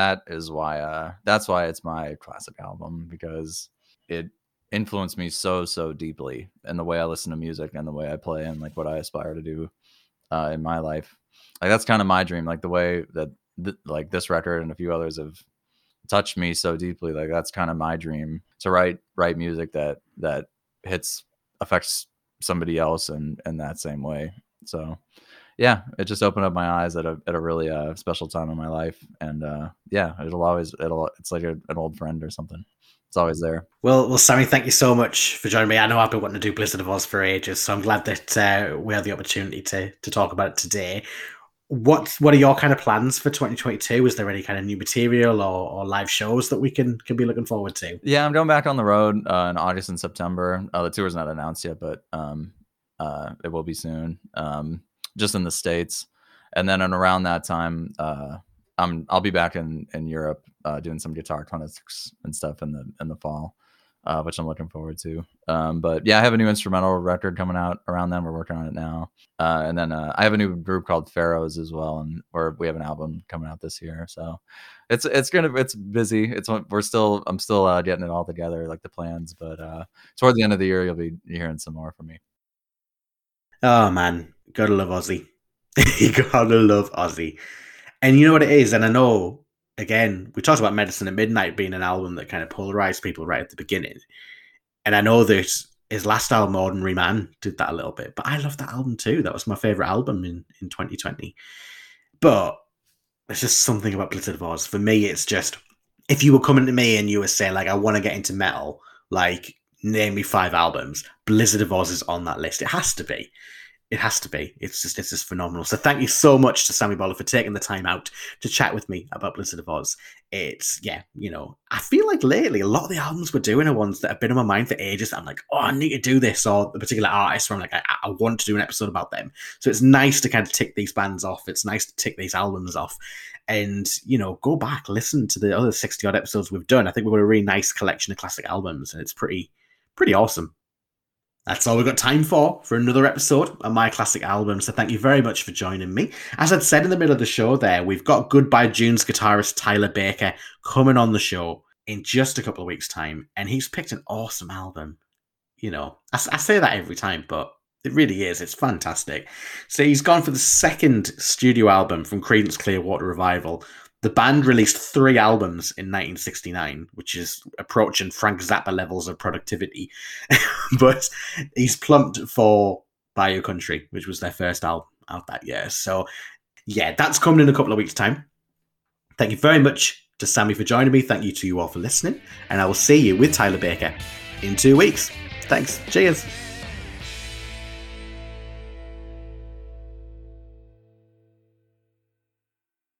why it's my classic album, because it influenced me so deeply in the way I listen to music and the way I play and like what I aspire to do in my life. Like that's kind of my dream. Like the way that like this record and a few others have touched me so deeply, like that's kind of my dream, to write music that affects somebody else in that same way. So yeah, it just opened up my eyes at a really special time in my life, and it's like an old friend or something. It's always there. Well, Sammy, thank you so much for joining me. I know I've been wanting to do Blizzard of Oz for ages, so I'm glad that we had the opportunity to talk about it today. What are your kind of plans for 2022? Is there any kind of new material or live shows that we can be looking forward to? Yeah, I'm going back on the road in August and September. The tour's not announced yet, but it will be soon, just in the States. And then around that time, I'll be back in Europe doing some guitar clinics and stuff in the fall, which I'm looking forward to. But yeah, I have a new instrumental record coming out around then. We're working on it now. And then I have a new group called Pharaohs as well, and we have an album coming out this year. So it's busy. I'm still getting it all together, like the plans. But toward the end of the year, you'll be hearing some more from me. Oh man, gotta love Ozzy. You gotta love Ozzy. And you know what it is, and I know, again, we talked about Medicine at Midnight being an album that kind of polarized people right at the beginning. And I know that his last album, Ordinary Man, did that a little bit. But I love that album too. That was my favorite album in 2020. But there's just something about Blizzard of Oz. For me, it's just, if you were coming to me and you were saying, like, I want to get into metal, like, name me 5 albums, Blizzard of Oz is on that list. It has to be. It has to be. It's just phenomenal. So thank you so much to Sammy Boller for taking the time out to chat with me about Blizzard of Oz. It's, I feel like lately a lot of the albums we're doing are ones that have been on my mind for ages. I'm like, oh, I need to do this, or the particular artist where I'm like, I want to do an episode about them. So it's nice to kind of tick these bands off. It's nice to tick these albums off and, go back, listen to the other 60 odd episodes we've done. I think we've got a really nice collection of classic albums, and it's pretty awesome. That's all we've got time for another episode of My Classic Album. So thank you very much for joining me. As I'd said in the middle of the show there, we've got Goodbye June's guitarist Tyler Baker coming on the show in just a couple of weeks' time. And he's picked an awesome album. I say that every time, but it really is. It's fantastic. So he's gone for the second studio album from Creedence Clearwater Revival. The band released 3 albums in 1969, which is approaching Frank Zappa levels of productivity. But he's plumped for Bayou Country, which was their first album out that year. So, yeah, that's coming in a couple of weeks' time. Thank you very much to Sammy for joining me. Thank you to you all for listening. And I will see you with Tyler Baker in 2 weeks. Thanks. Cheers.